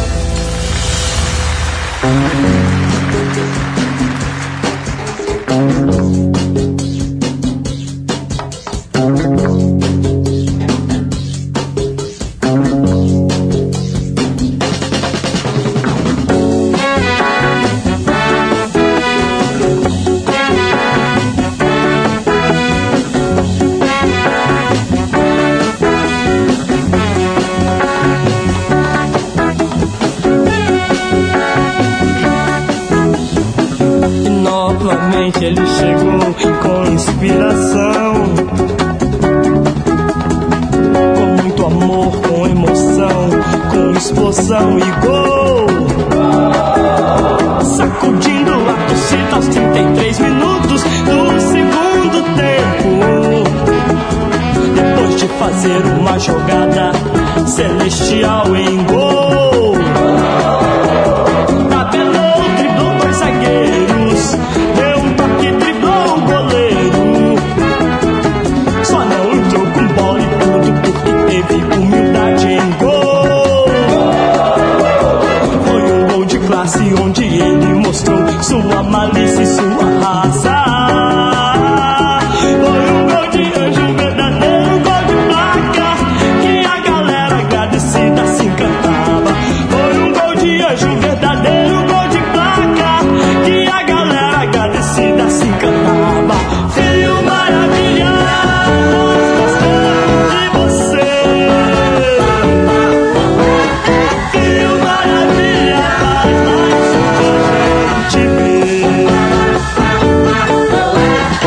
Ele chegou com inspiração, com muito amor, com emoção, com explosão e gol. Sacudindo a torcida aos 33 minutos do segundo tempo. Depois de fazer uma jogada celestial em gol, tabelou, driblou dois zagueiros, deu um toque, driblou o goleiro. Só não entrou com bola e tudo porque teve humildade em gol. Foi um gol de classe onde ele mostrou sua malícia e sua raça. Foi um gol de anjo, um verdadeiro gol de placa, que a galera agradecida se encantava. Foi um gol de anjo, um verdadeiro gol de placa, que a galera agradecida se encantava. Filho maravilha, nós gostamos de você. Filho maravilha, faz mais um te ver.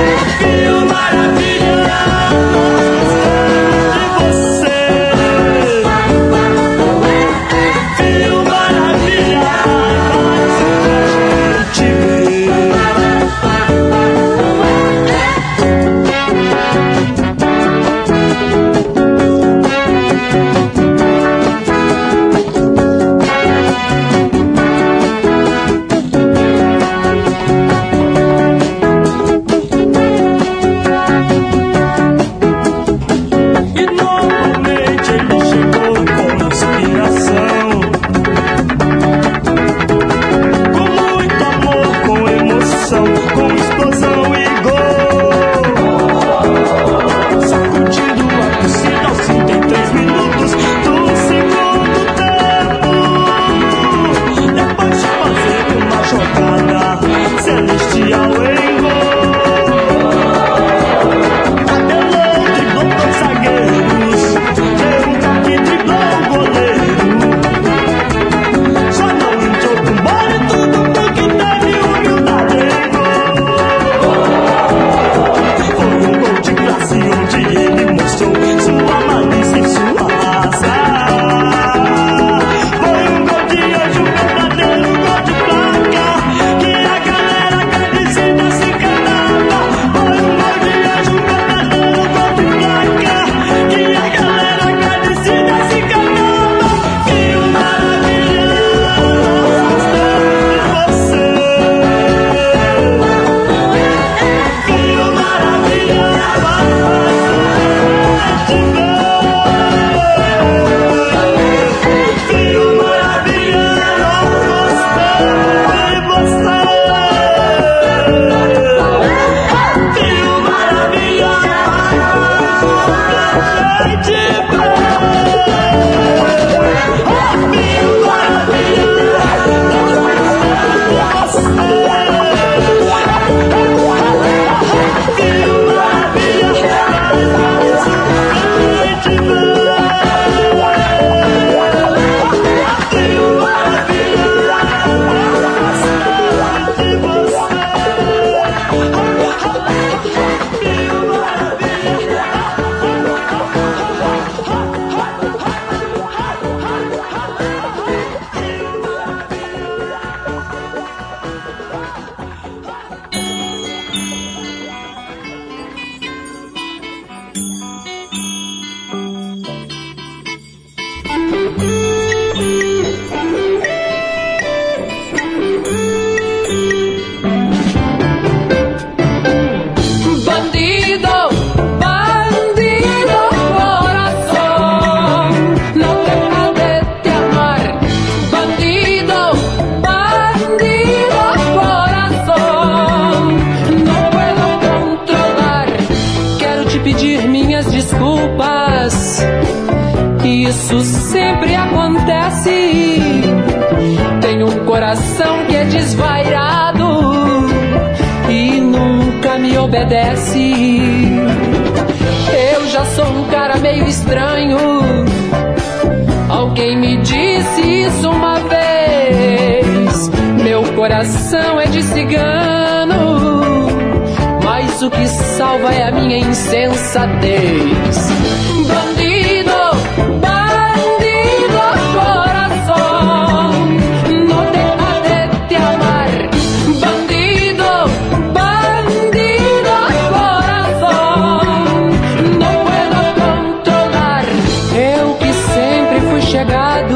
desvairado e nunca me obedece. Eu já sou um cara meio estranho. Alguém me disse isso uma vez. Meu coração é de cigano, mas o que salva é a minha insensatez. Bandido, bandido, coração, não deja de te amar. Bandido, bandido, coração, não puedo controlar. Eu que sempre fui chegado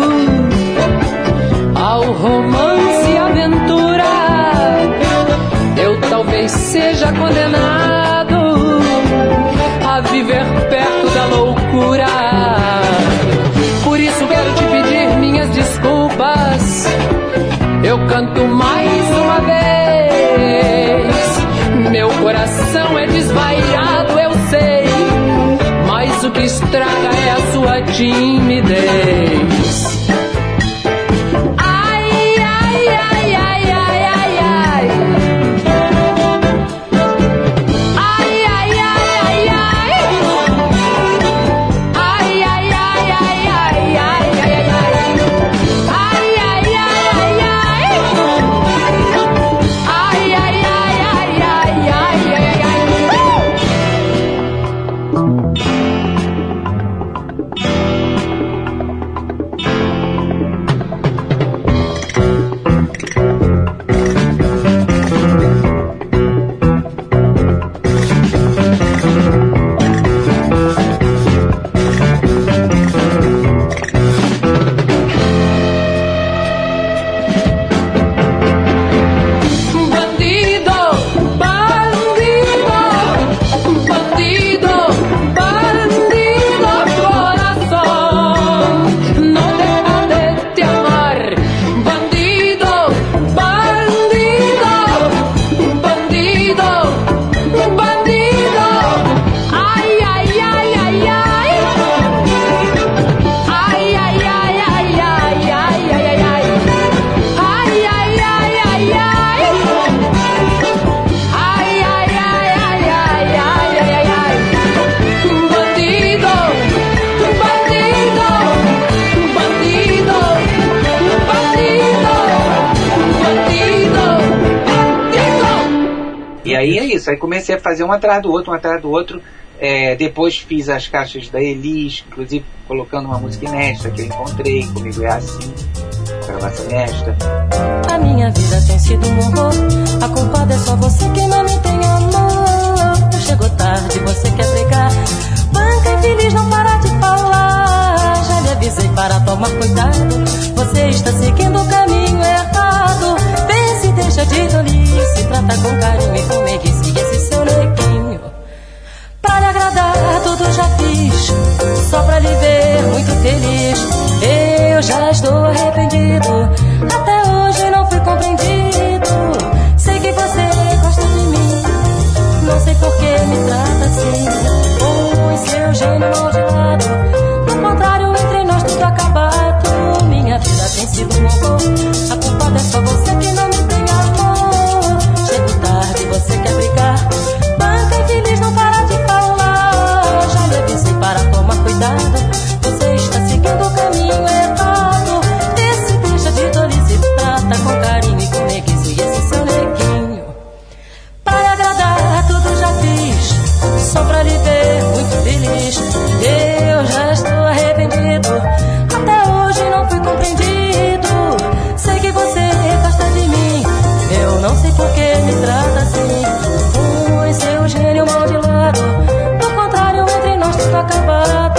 ao romance e aventura, eu talvez seja condenado a viver perto da loucura. Por isso quero te pedir minhas desculpas. Eu canto mais uma vez. Meu coração é desvairado, eu sei, mas o que estraga é a sua timidez. Aí comecei a fazer um atrás do outro. Depois fiz as caixas da Elis, inclusive colocando uma música inédita que eu encontrei, Comigo é Assim, gravação inédita. A minha vida tem sido um horror, a culpada é só você que não me tem amor. Chegou tarde, você quer brigar, banca infeliz não para de falar. Já lhe avisei para tomar cuidado, você está seguindo o caminho errado. Pense, deixa de tolice, trata com carinho e com meiguice esse seu neguinho. Pra lhe agradar tudo já fiz, só pra lhe ver muito feliz. Eu já estou arrependido, até hoje não fui compreendido. Sei que você gosta de mim, não sei por que me trata assim. Põe seu gênio mal de lado, no contrário entre nós tudo acabado. Minha vida tem sido um horror, a culpada é só você que não me tem amor. Chego tarde, você quer brigar, banca infeliz não para de falar. Já lhe avisei para tomar cuidado, você está seguindo o caminho errado. Esse deixa de tolice, trata com carinho e com neguice esse seu neguinho. Pra lhe agradar tudo já fiz, só pra lhe ver muito feliz. Eu já estou arrependido, até hoje não fui compreendido. Sei que você gosta de mim, eu não sei por que me trata assim. Põe seu gênio mal de lado, do contrário entre nós tudo acabado.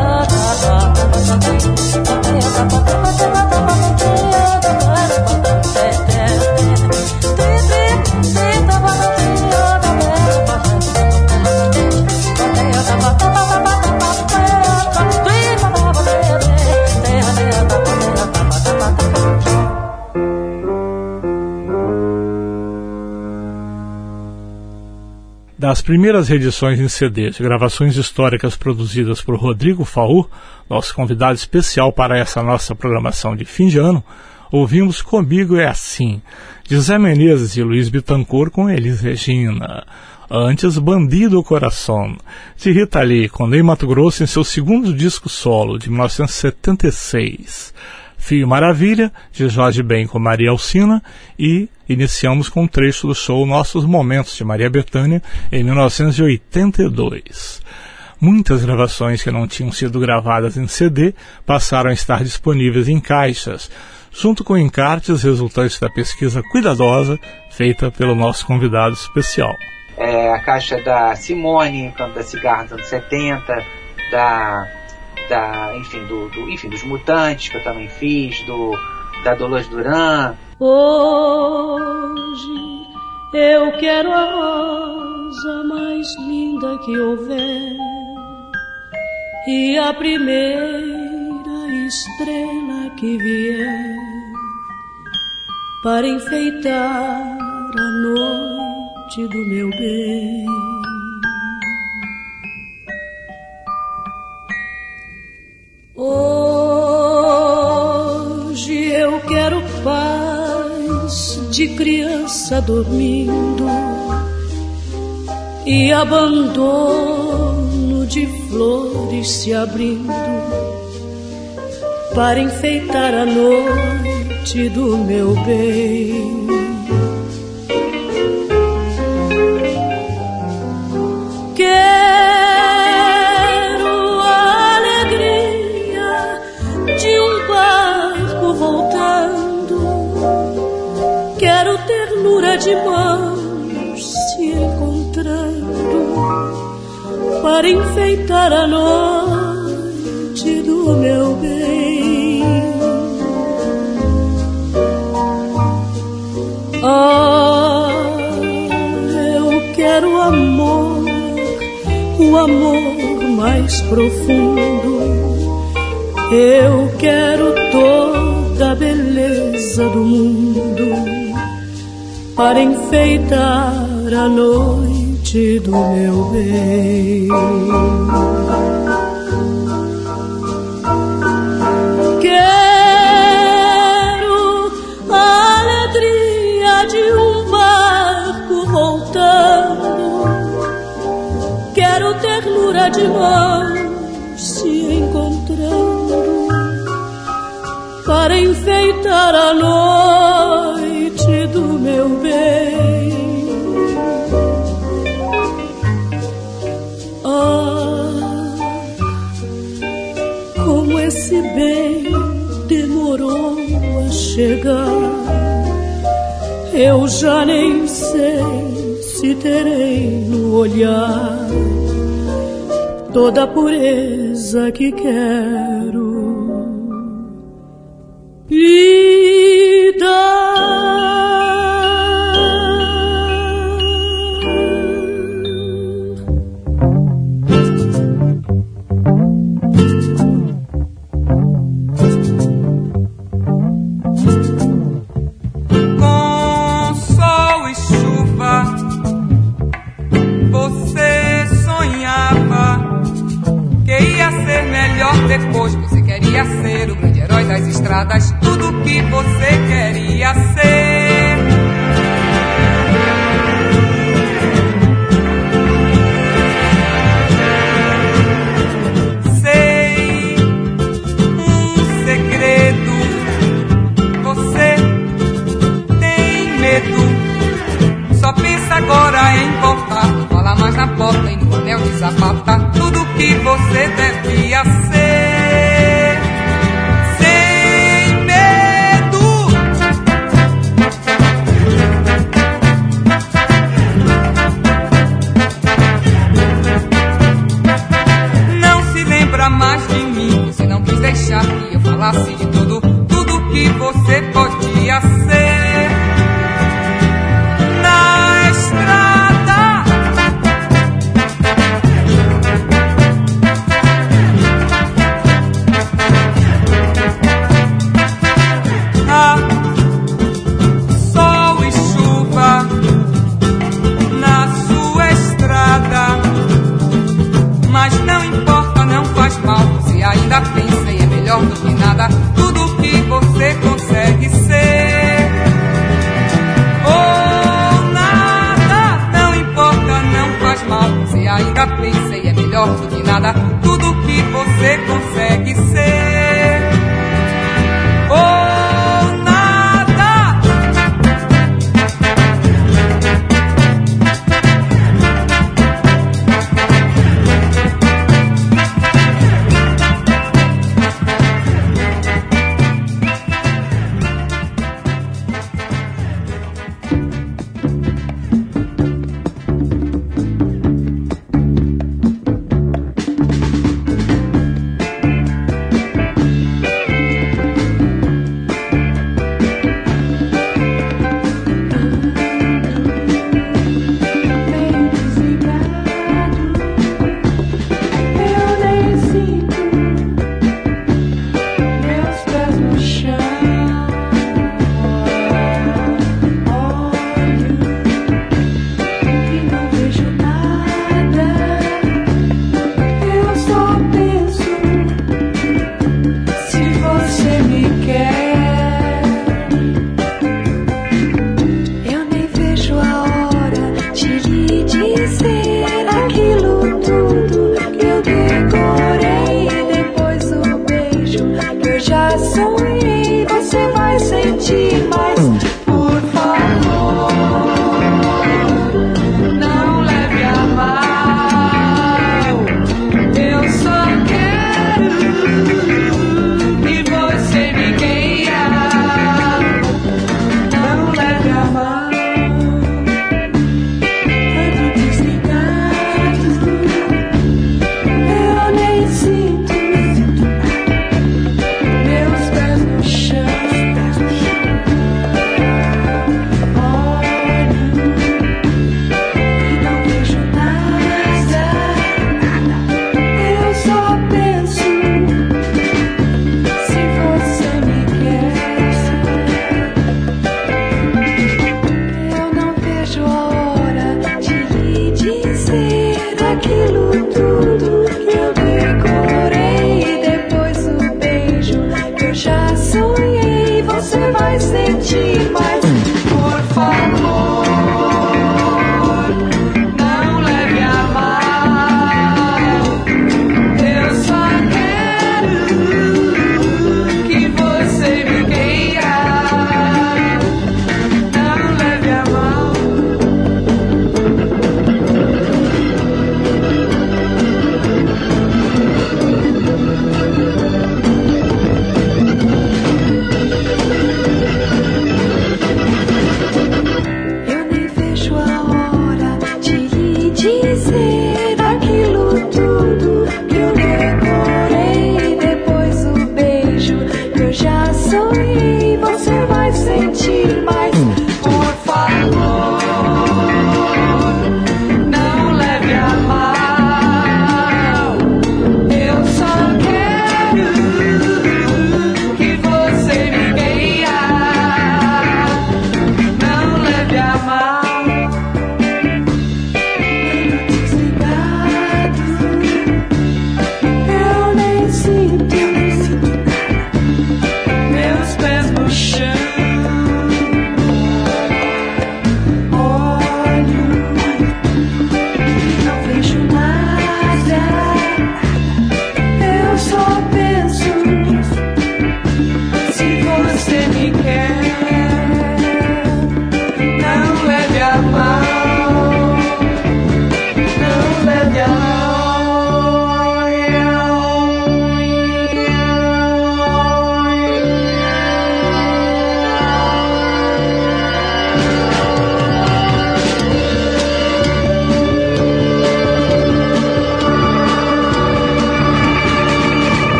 Das primeiras edições em CD de gravações históricas produzidas por Rodrigo Faur, nosso convidado especial para essa nossa programação de fim de ano, ouvimos Comigo é Assim, de Zé Menezes e Luiz Bittencourt com Elis Regina. Antes, Bandido Coração, de Rita Lee, com Ney Matogrosso em seu segundo disco solo, de 1976. Fio Maravilha, de Jorge Ben com Maria Alcina, e iniciamos com um trecho do show Nossos Momentos, de Maria Bethânia, em 1982. Muitas gravações que não tinham sido gravadas em CD passaram a estar disponíveis em caixas, junto com encartes resultantes da pesquisa cuidadosa feita pelo nosso convidado especial. A caixa da Simone, da Cigarra dos anos 70, enfim, dos Mutantes, que eu também fiz, da Dolores Duran. Hoje eu quero a rosa mais linda que houver e a primeira estrela que vier para enfeitar a noite do meu bem. Hoje eu quero paz de criança dormindo e abandono de flores se abrindo para enfeitar a noite do meu bem. De mãos se encontrando para enfeitar a noite do meu bem. Eu quero amor, o amor mais profundo. Eu quero toda a beleza do mundo para enfeitar a noite do meu bem. Quero a alegria de um barco voltando, quero ternura de mãos se encontrando para enfeitar a noite do meu bem. Como esse bem demorou a chegar, eu já nem sei se terei no olhar toda a pureza que quero lhe dar. Com sol e chuva, você sonhava que ia ser melhor depois. Você queria ser o grande herói das estradas, tudo que você queria ser. Sei um segredo, você tem medo, só pensa agora em voltar. Não fala mais na porta e no anel de sapata, tudo que você devia ser. Sem medo. Não se lembra mais de mim, você não quis deixar que eu falasse de tudo, tudo que você podia ser. Na estrada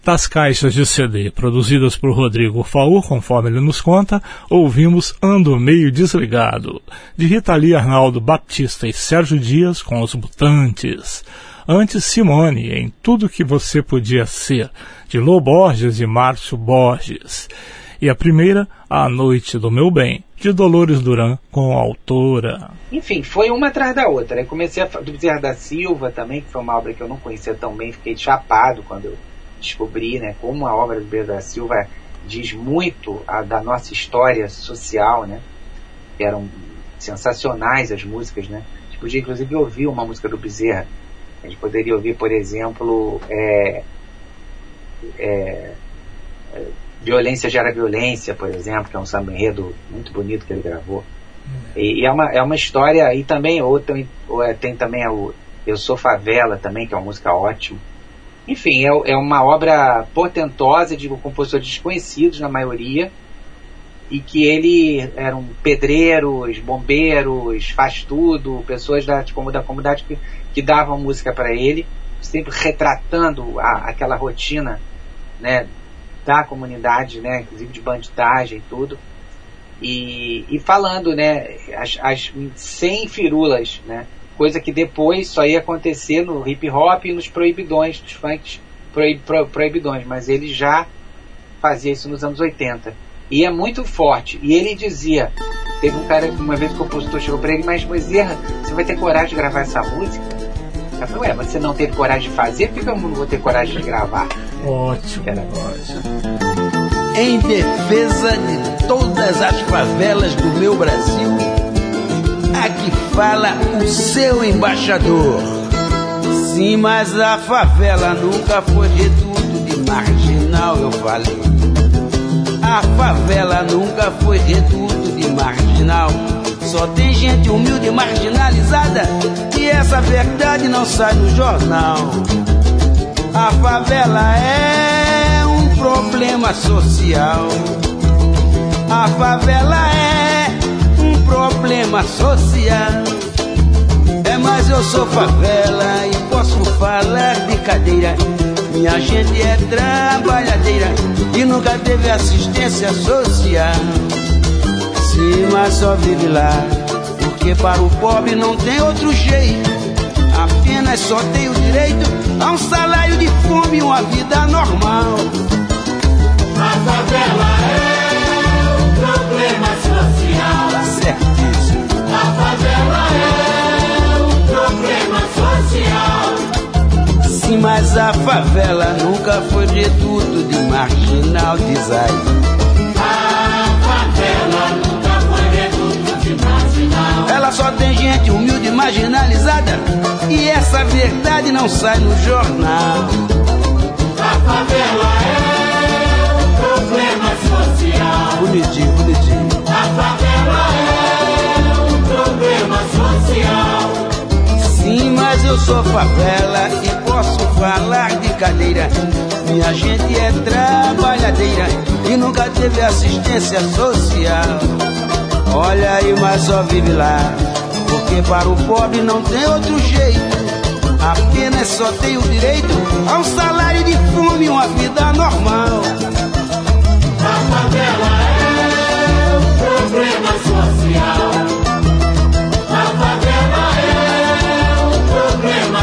Das caixas de CD produzidas por Rodrigo Faur, conforme ele nos conta, ouvimos Ando Meio Desligado, de Rita Lee, Arnaldo Batista e Sérgio Dias com Os Mutantes. Antes, Simone, em Tudo Que Você Podia Ser, de Lô Borges e Márcio Borges. E a primeira, A Noite do Meu Bem, de Dolores Duran, com a autora. Enfim, foi uma atrás da outra. Eu comecei do Bezerra da Silva também, que foi uma obra que eu não conhecia tão bem, fiquei chapado quando eu descobri, né, como a obra do Bezerra da Silva diz muito da nossa história social, né? Eram sensacionais as músicas, né? A gente podia inclusive ouvir uma música do Bezerra. A gente poderia ouvir, por exemplo, Violência Gera Violência, por exemplo, que é um samba enredo muito bonito que ele gravou. E é uma história, e também tem também Eu Sou Favela também, que é uma música ótima. Enfim, é uma obra portentosa de compositores desconhecidos na maioria, e que ele eram pedreiros, bombeiros, faz tudo, pessoas da comunidade que davam música para ele, sempre retratando aquela rotina, né, da comunidade, né, inclusive de bandidagem e tudo, e falando, né, as sem firulas, né, coisa que depois só ia acontecer no hip hop e nos proibidões, dos funks proibidões, mas ele já fazia isso nos anos 80. E é muito forte. E ele dizia, teve um cara, uma vez o compositor chegou para ele, mas Bezerra, você vai ter coragem de gravar essa música? Eu falei, mas você não teve coragem de fazer, por que eu não vou ter coragem de gravar? Ótimo. Em defesa de todas as favelas do meu Brasil, aqui fala o seu embaixador. Sim, mas a favela nunca foi reduto de marginal, eu falei. A favela nunca foi reduto de marginal. Só tem gente humilde e marginalizada, e essa verdade não sai no jornal. A favela é um problema social. A favela é um problema social. Mas eu sou favela e posso falar de cadeira. Minha gente é trabalhadeira e nunca teve assistência social. Sim, mas só vive lá, porque para o pobre não tem outro jeito. Apenas só tem o direito a um salário de fome e uma vida normal. A favela é um problema social. Certíssimo. A favela é um problema social. Sim, mas a favela nunca foi reduto de marginal, diz aí. A favela nunca foi reduto de marginal. Ela só tem gente humilde e marginalizada, e essa verdade não sai no jornal. A favela é um problema social. Bonitinho, bonitinho. A favela é um problema social. Sim, mas eu sou favela e posso falar de cadeira. Minha gente é trabalhadeira e nunca teve assistência social. Olha aí, mas só vive lá, porque para o pobre não tem outro jeito. Apenas só tem o direito a um salário de fome e uma vida normal. A favela é um problema social. A favela é um problema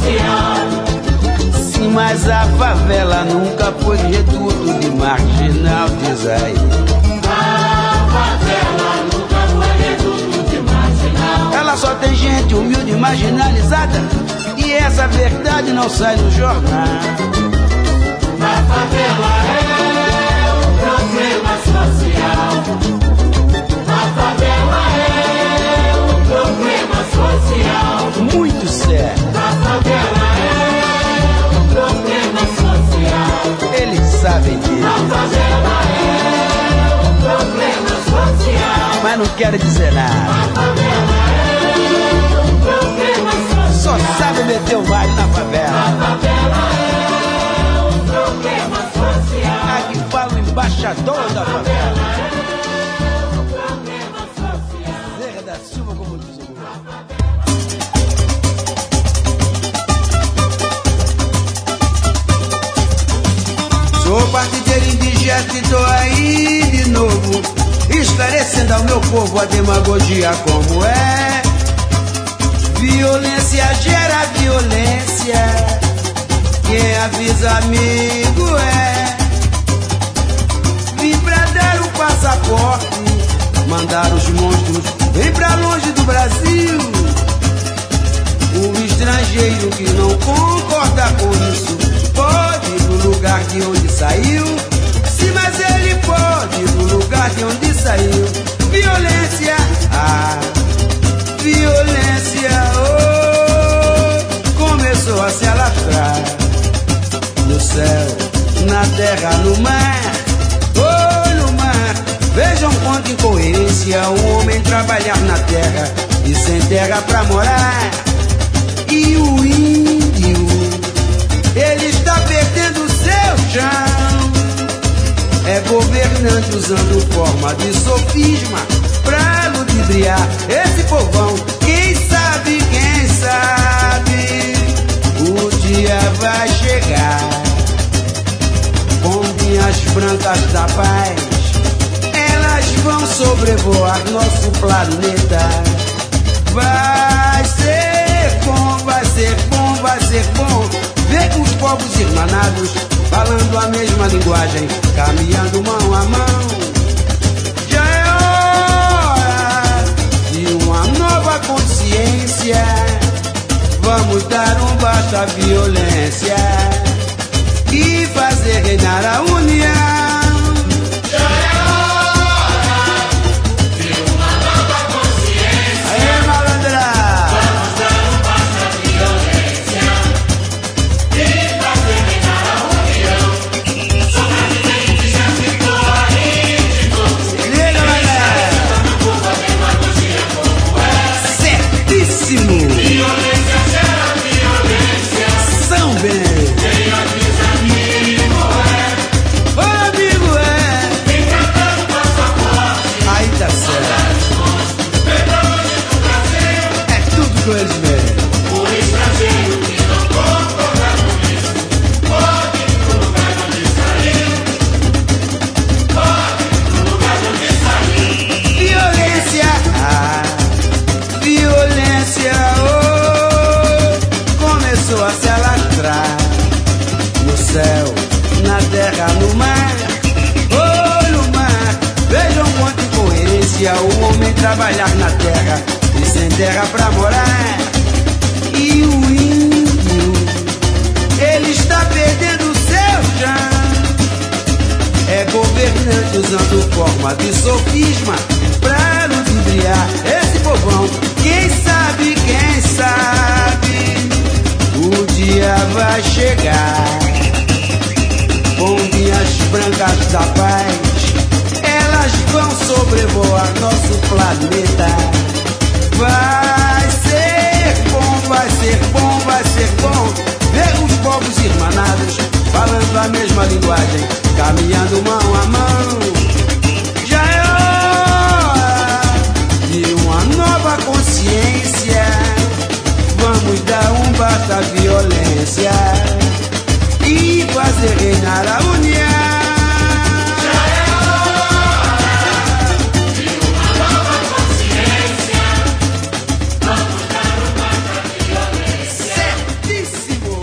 social. Sim, mas a favela nunca foi reduto de marginal, diz aí. A favela nunca foi reduto de marginal. Ela só tem gente humilde e marginalizada, e essa verdade não sai no jornal. A favela é um problema social. A favela é um problema social. Muito sério. A favela é um problema social. Eles sabem disso. A favela é um problema social. Mas não quero dizer nada. A favela é um problema social. Só sabe meter o baile na favela. A favela é um problema social. Aqui fala o embaixador da favela. É um problema social. Bezerra da Silva, como diz o Lula. Sou partideiro indigesto e tô aí de novo, esclarecendo ao meu povo a demagogia como é. Violência gera violência, quem avisa amigo é. Vim pra dar o passaporte, mandar os monstros bem pra longe do Brasil. O estrangeiro que não concorda com isso pode ir pro lugar de onde saiu. Sim, mas ele pode ir pro lugar de onde saiu. Violência, violência, começou a se alastrar no céu, na terra, no mar. No mar, vejam quanta incoerência um homem trabalhar na terra e sem terra pra morar. E o índio, ele está perdendo seu chão. É governante usando forma de sofisma pra ludibriar esse povão. Quem sabe, o dia vai chegar. Bombinhas brancas da paz, elas vão sobrevoar nosso planeta. Vai ser bom, vai ser bom, vai ser bom ver os povos irmanados falando a mesma linguagem, caminhando mão a mão. Já é hora de uma nova consciência. Vamos dar um basta à violência e fazer reinar a união. No mar, no mar, vejam quanta incoerência o homem trabalhar na terra e sem terra pra morar. E o índio, ele está perdendo seu chão. É governante usando forma de sofisma pra ludibriar esse povão. Quem sabe, o dia vai chegar. Bombinhas brancas da paz, elas vão sobrevoar nosso planeta. Vai ser bom, vai ser bom, vai ser bom ver os povos irmanados falando a mesma linguagem, caminhando mão a mão. Já é hora de uma nova consciência. Vamos dar um basta à violência e fazer reinar a união. Já é hora de uma nova consciência. Vamos dar um basta à violência. Certíssimo.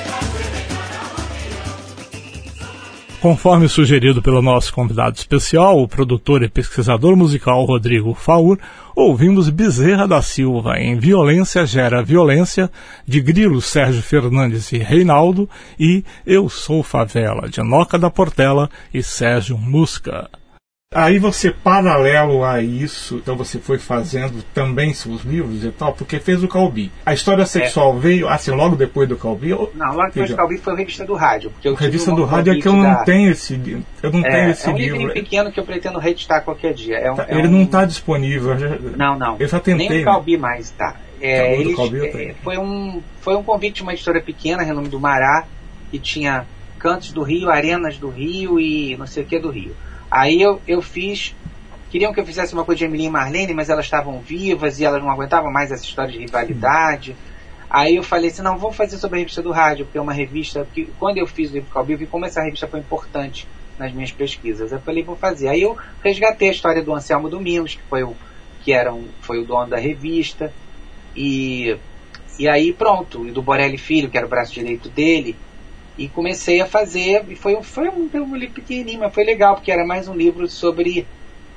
Conforme sugerido pelo nosso convidado especial, o produtor e pesquisador musical Rodrigo Faur, ouvimos Bezerra da Silva em Violência Gera Violência, de Grilo, Sérgio Fernandes e Reinaldo, e Eu Sou Favela, de Noca da Portela e Sérgio Musca. Aí você, paralelo a isso, então você foi fazendo também seus livros e tal, porque fez o Calbi. A história sexual veio, assim, logo depois do Calbi? Não, logo depois do Calbi foi a Revista do Rádio. Porque eu Revista do Rádio é que eu não tenho esse livro. Eu não tenho esse livro. É um livro pequeno que eu pretendo reeditar qualquer dia. Ele não está disponível. Não. Eu já tentei. Nem o Calbi mais está. Foi um convite de uma editora pequena, renome do Mará, que tinha Cantos do Rio, Arenas do Rio e não sei o que do Rio. Aí eu fiz. Queriam que eu fizesse uma coisa de Emily e Marlene, mas elas estavam vivas e elas não aguentavam mais essa história de rivalidade. Aí eu falei assim, não, vou fazer sobre a revista do rádio, porque é uma revista que, quando eu fiz o livro Calbi, eu vi como essa revista foi importante nas minhas pesquisas. Eu falei, vou fazer. Aí eu resgatei a história do Anselmo Domingos, que foi o dono da revista, e aí pronto, e do Borelli Filho, que era o braço direito dele, e comecei a fazer, e foi um livro pequenininho, mas foi legal, porque era mais um livro sobre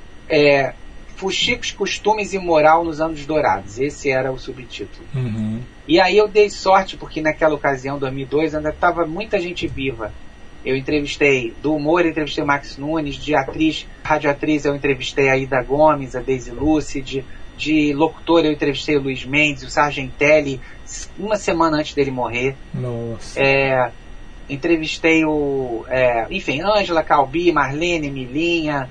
fuxicos, costumes e moral nos anos dourados. Esse era o subtítulo. Uhum. E aí eu dei sorte, porque naquela ocasião, 2002, ainda estava muita gente viva. Eu entrevistei, do humor eu entrevistei o Max Nunes, de radioatriz eu entrevistei a Ida Gomes, a Daisy Lucid, de locutor eu entrevistei o Luiz Mendes, o Sargentelli, uma semana antes dele morrer. Nossa. Entrevistei enfim, Ângela, Calbi, Marlene, Milinha,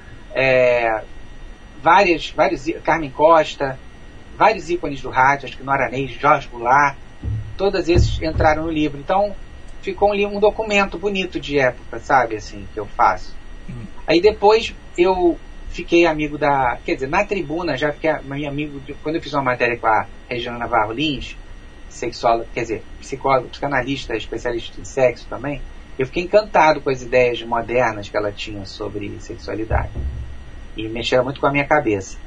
vários, Carmen Costa, vários ícones do rádio, acho que Nora Ney, Jorge Goulart, todos esses entraram no livro. Então ficou um documento bonito de época, sabe, assim, que eu faço. Aí depois eu fiquei amigo na Tribuna, já fiquei amigo, quando eu fiz uma matéria com a Regina Navarro Lins, psicóloga, psicanalista, especialista em sexo também, eu fiquei encantado com as ideias modernas que ela tinha sobre sexualidade. E mexeram muito com a minha cabeça.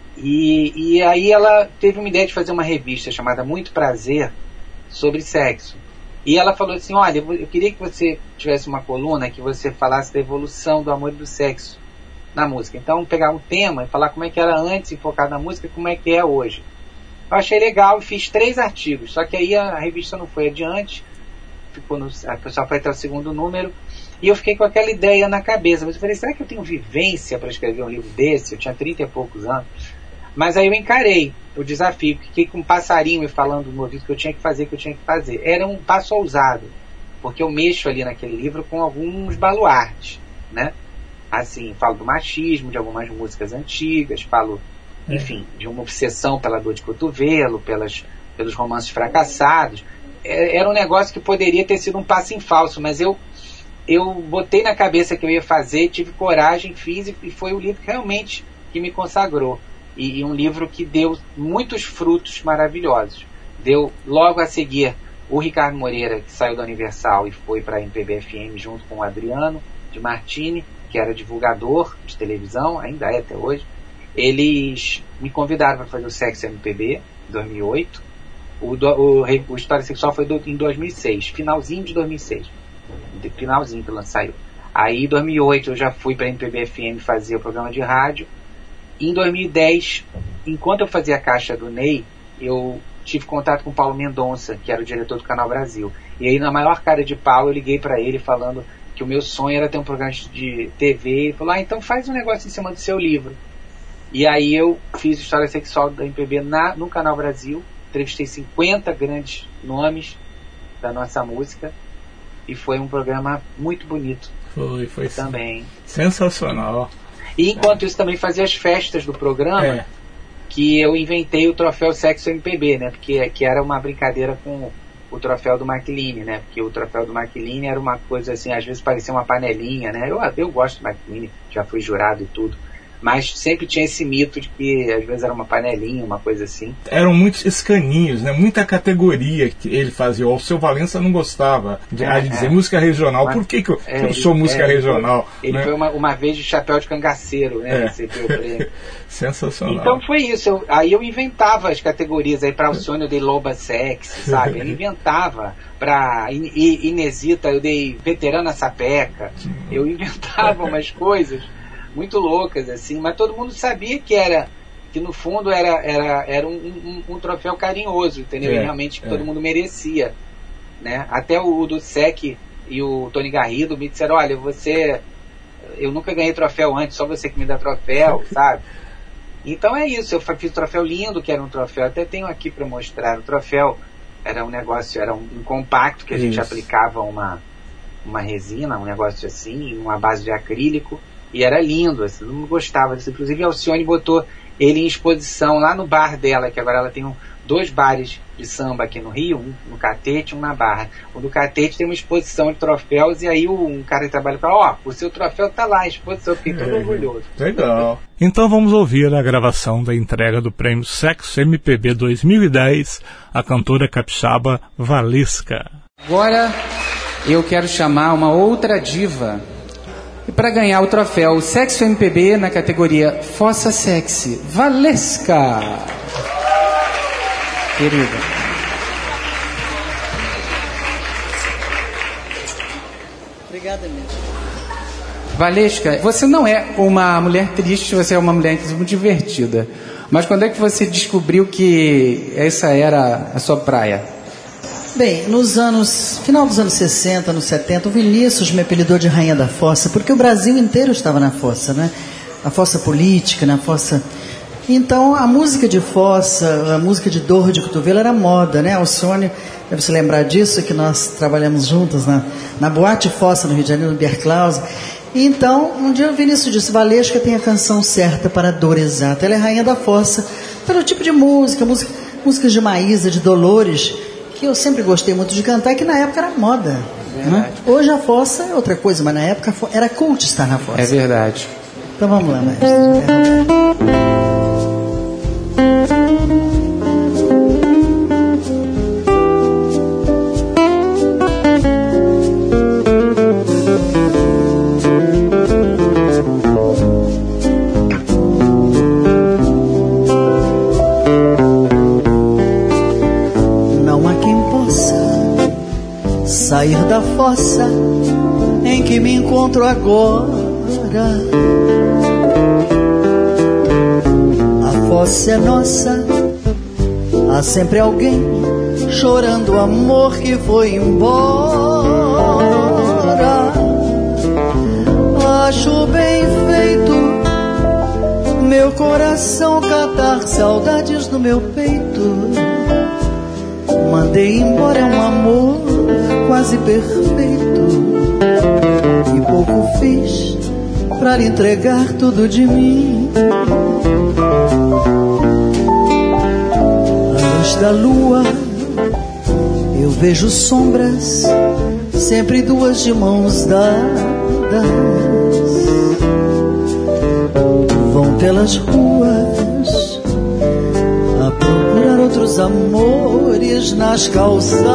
E aí ela teve uma ideia de fazer uma revista chamada Muito Prazer sobre sexo. E ela falou assim, olha, eu queria que você tivesse uma coluna que você falasse da evolução do amor e do sexo na música. Então, pegar um tema e falar como é que era antes e focar na música e como é que é hoje. Eu achei legal e fiz 3 artigos. Só que aí a revista não foi adiante. Só foi até o 2º número. E eu fiquei com aquela ideia na cabeça. Mas eu falei, será que eu tenho vivência para escrever um livro desse? Eu tinha 30 e poucos anos. Mas aí eu encarei o desafio. Fiquei com um passarinho me falando no ouvido que eu tinha que fazer, Era um passo ousado. Porque eu mexo ali naquele livro com alguns baluartes, né? Assim, falo do machismo, de algumas músicas antigas, falo, enfim, de uma obsessão pela dor de cotovelo, pelos romances fracassados. Era um negócio que poderia ter sido um passo em falso, mas eu botei na cabeça que eu ia fazer, tive coragem, fiz, e foi o livro que realmente que me consagrou. E um livro que deu muitos frutos maravilhosos. Deu logo a seguir o Ricardo Moreira, que saiu da Universal e foi para a MPB-FM junto com o Adriano de Martini, que era divulgador de televisão, ainda é até hoje. Eles me convidaram para fazer o Sexo MPB, em 2008. O História Sexual foi em 2006, finalzinho de 2006. Finalzinho que saiu. Aí em 2008 eu já fui para a MPB-FM fazer o programa de rádio. Em 2010, enquanto eu fazia a caixa do Ney, eu tive contato com o Paulo Mendonça, que era o diretor do Canal Brasil. E aí, na maior cara de pau, eu liguei para ele falando que o meu sonho era ter um programa de TV. Ele falou, então faz um negócio em cima do seu livro. E aí eu fiz História Sexual da MPB no Canal Brasil, entrevistei 50 grandes nomes da nossa música, e foi um programa muito bonito. Foi também. Sensacional. E enquanto isso também fazia as festas do programa, que eu inventei o troféu Sexo MPB, né? Porque que era uma brincadeira com o troféu do McLean, né? Porque o troféu do McLean era uma coisa assim, às vezes parecia uma panelinha, né? Eu gosto do McLean, já fui jurado e tudo. Mas sempre tinha esse mito de que às vezes era uma panelinha, uma coisa assim. Eram muitos escaninhos, né? Muita categoria que ele fazia. O seu Valença não gostava de dizer música regional. Por que eu sou música regional? Ele foi uma vez de chapéu de cangaceiro, né? Recebeu o prêmio. Sensacional. Então foi isso. Aí eu inventava as categorias aí para Alcione, eu dei Loba Sexy, sabe? Eu inventava para Inesita, eu dei Veterana Sapeca. Eu inventava umas coisas muito loucas, assim, mas todo mundo sabia que no fundo era um troféu carinhoso, entendeu? E realmente todo mundo merecia, né? Até o do Sec e o Tony Garrido me disseram, olha, eu nunca ganhei troféu antes, só você que me dá troféu, sabe? Então é isso, eu fiz o troféu lindo, que era um troféu, até tenho aqui para mostrar, o troféu era um negócio, era um compacto que a gente aplicava uma resina, um negócio assim, uma base de acrílico, e era lindo, assim, todo mundo gostava disso. Inclusive a Alcione botou ele em exposição lá no bar dela, que agora ela tem 2 bares de samba aqui no Rio, um no Catete e um na Barra. O do Catete tem uma exposição de troféus, e aí um cara que trabalha fala, o seu troféu tá lá, a exposição, eu fiquei todo orgulhoso. Legal. Então vamos ouvir a gravação da entrega do Prêmio Sexo MPB 2010, a cantora capixaba Valesca. Agora eu quero chamar uma outra diva para ganhar o troféu Sexo MPB na categoria Fossa Sexy, Valesca. Querida. Obrigada, mesmo. Valesca, você não é uma mulher triste, você é uma mulher muito divertida. Mas quando é que você descobriu que essa era a sua praia? Bem, final dos anos 60, anos 70, o Vinícius me apelidou de Rainha da Fossa, porque o Brasil inteiro estava na fossa, né? A fossa política, na fossa... Então, a música de fossa, a música de dor de cotovelo era moda, né? Alcione deve se lembrar disso, que nós trabalhamos juntos na Boate Fossa, no Rio de Janeiro, no Beer Klaus. Então, um dia o Vinícius disse, Valesca tem a canção certa para a dor exata. Ela é rainha da fossa, pelo tipo de músicas de Maísa, de Dolores, que eu sempre gostei muito de cantar, que na época era moda. Né? Hoje a fossa é outra coisa, mas na época era cult estar na fossa. É verdade. Então vamos lá, mestre. Sair da fossa em que me encontro agora. A fossa é nossa, há sempre alguém chorando o amor que foi embora. Acho bem feito meu coração catar saudades no meu peito. Mandei embora um amor quase perfeito e pouco fiz pra lhe entregar tudo de mim. À luz da lua eu vejo sombras, sempre duas de mãos dadas. Vão pelas ruas a procurar outros amores nas calçadas.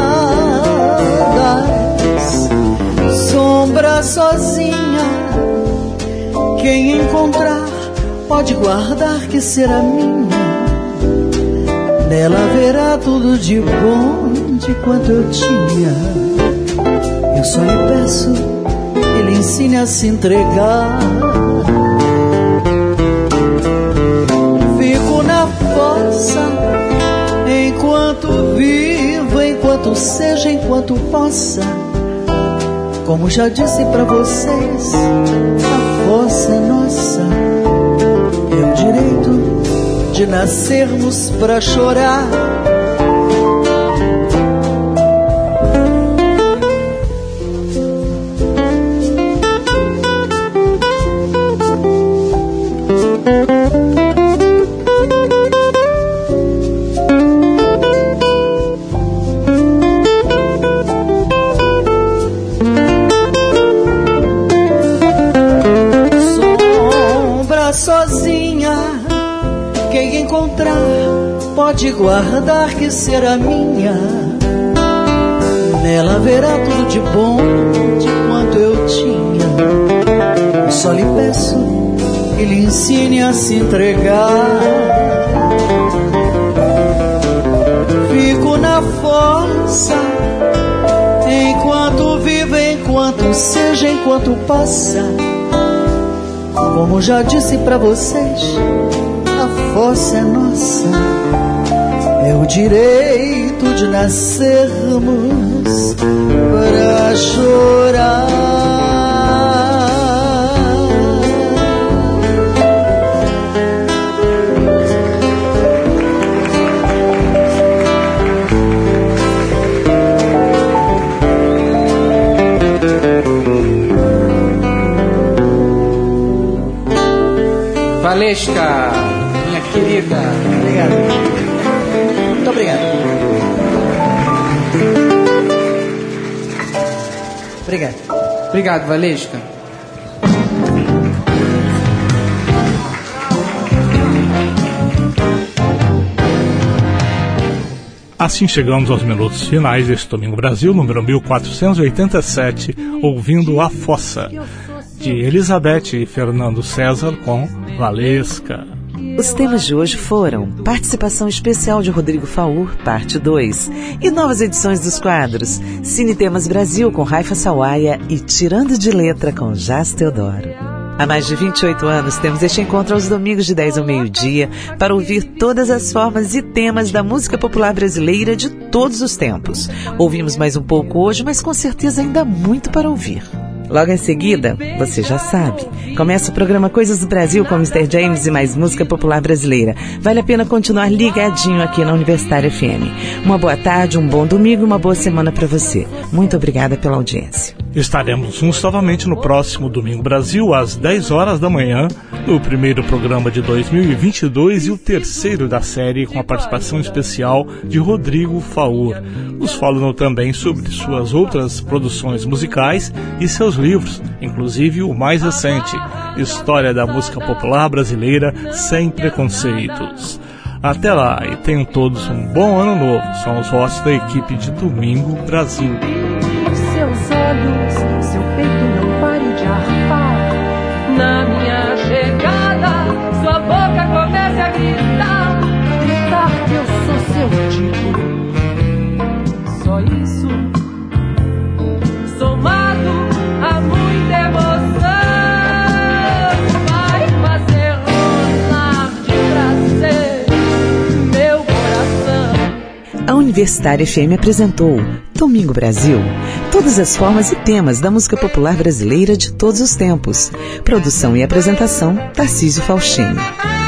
Sombra sozinha, quem encontrar pode guardar que será minha. Nela verá tudo de bom de quanto eu tinha. Eu só lhe peço, ele ensine a se entregar. Fico na fossa enquanto vivo, enquanto seja, enquanto possa. Como já disse pra vocês, a fossa é nossa. É o direito de nascermos pra chorar. Pode guardar que será minha. Nela verá tudo de bom de quanto eu tinha. Eu só lhe peço que lhe ensine a se entregar. Fico na fossa enquanto vivo, enquanto seja, enquanto passa. Como já disse pra vocês, a fossa é nossa. É o direito de nascermos pra chorar. Valesca. querida. Obrigado. Muito obrigado. Obrigado. Obrigado, Valesca. Assim chegamos aos minutos finais deste Domingo Brasil, número 1487, ouvindo A Fossa, de Elizabeth e Fernando César com Valesca. Os temas de hoje foram participação especial de Rodrigo Faur, parte 2, e novas edições dos quadros Cine Temas Brasil com Raifa Sawaia e Tirando de Letra com Jás Teodoro. Há mais de 28 anos temos este encontro aos domingos de 10 ao meio-dia para ouvir todas as formas e temas da música popular brasileira de todos os tempos. Ouvimos mais um pouco hoje, mas com certeza ainda há muito para ouvir. Logo em seguida, você já sabe, começa o programa Coisas do Brasil com Mr. James e mais música popular brasileira. Vale a pena continuar ligadinho aqui na Universitária FM. Uma boa tarde, um bom domingo e uma boa semana para você. Muito obrigada pela audiência. Estaremos juntos novamente no próximo Domingo Brasil, às 10 horas da manhã, no primeiro programa de 2022 e o terceiro da série, com a participação especial de Rodrigo Faur. Nos falando também sobre suas outras produções musicais e seus livros, inclusive o mais recente, História da Música Popular Brasileira Sem Preconceitos. Até lá e tenham todos um bom ano novo. São os votos da equipe de Domingo Brasil. Seus olhos, seu peito não pare de arfar. Na minha chegada, sua boca comece a gritar. Gritar que eu sou seu tipo. Só isso, somado a muita emoção, vai fazer rolar de prazer meu coração. A Universitária FM apresentou Domingo Brasil, todas as formas e temas da música popular brasileira de todos os tempos. Produção e apresentação, Tarcísio Faustino.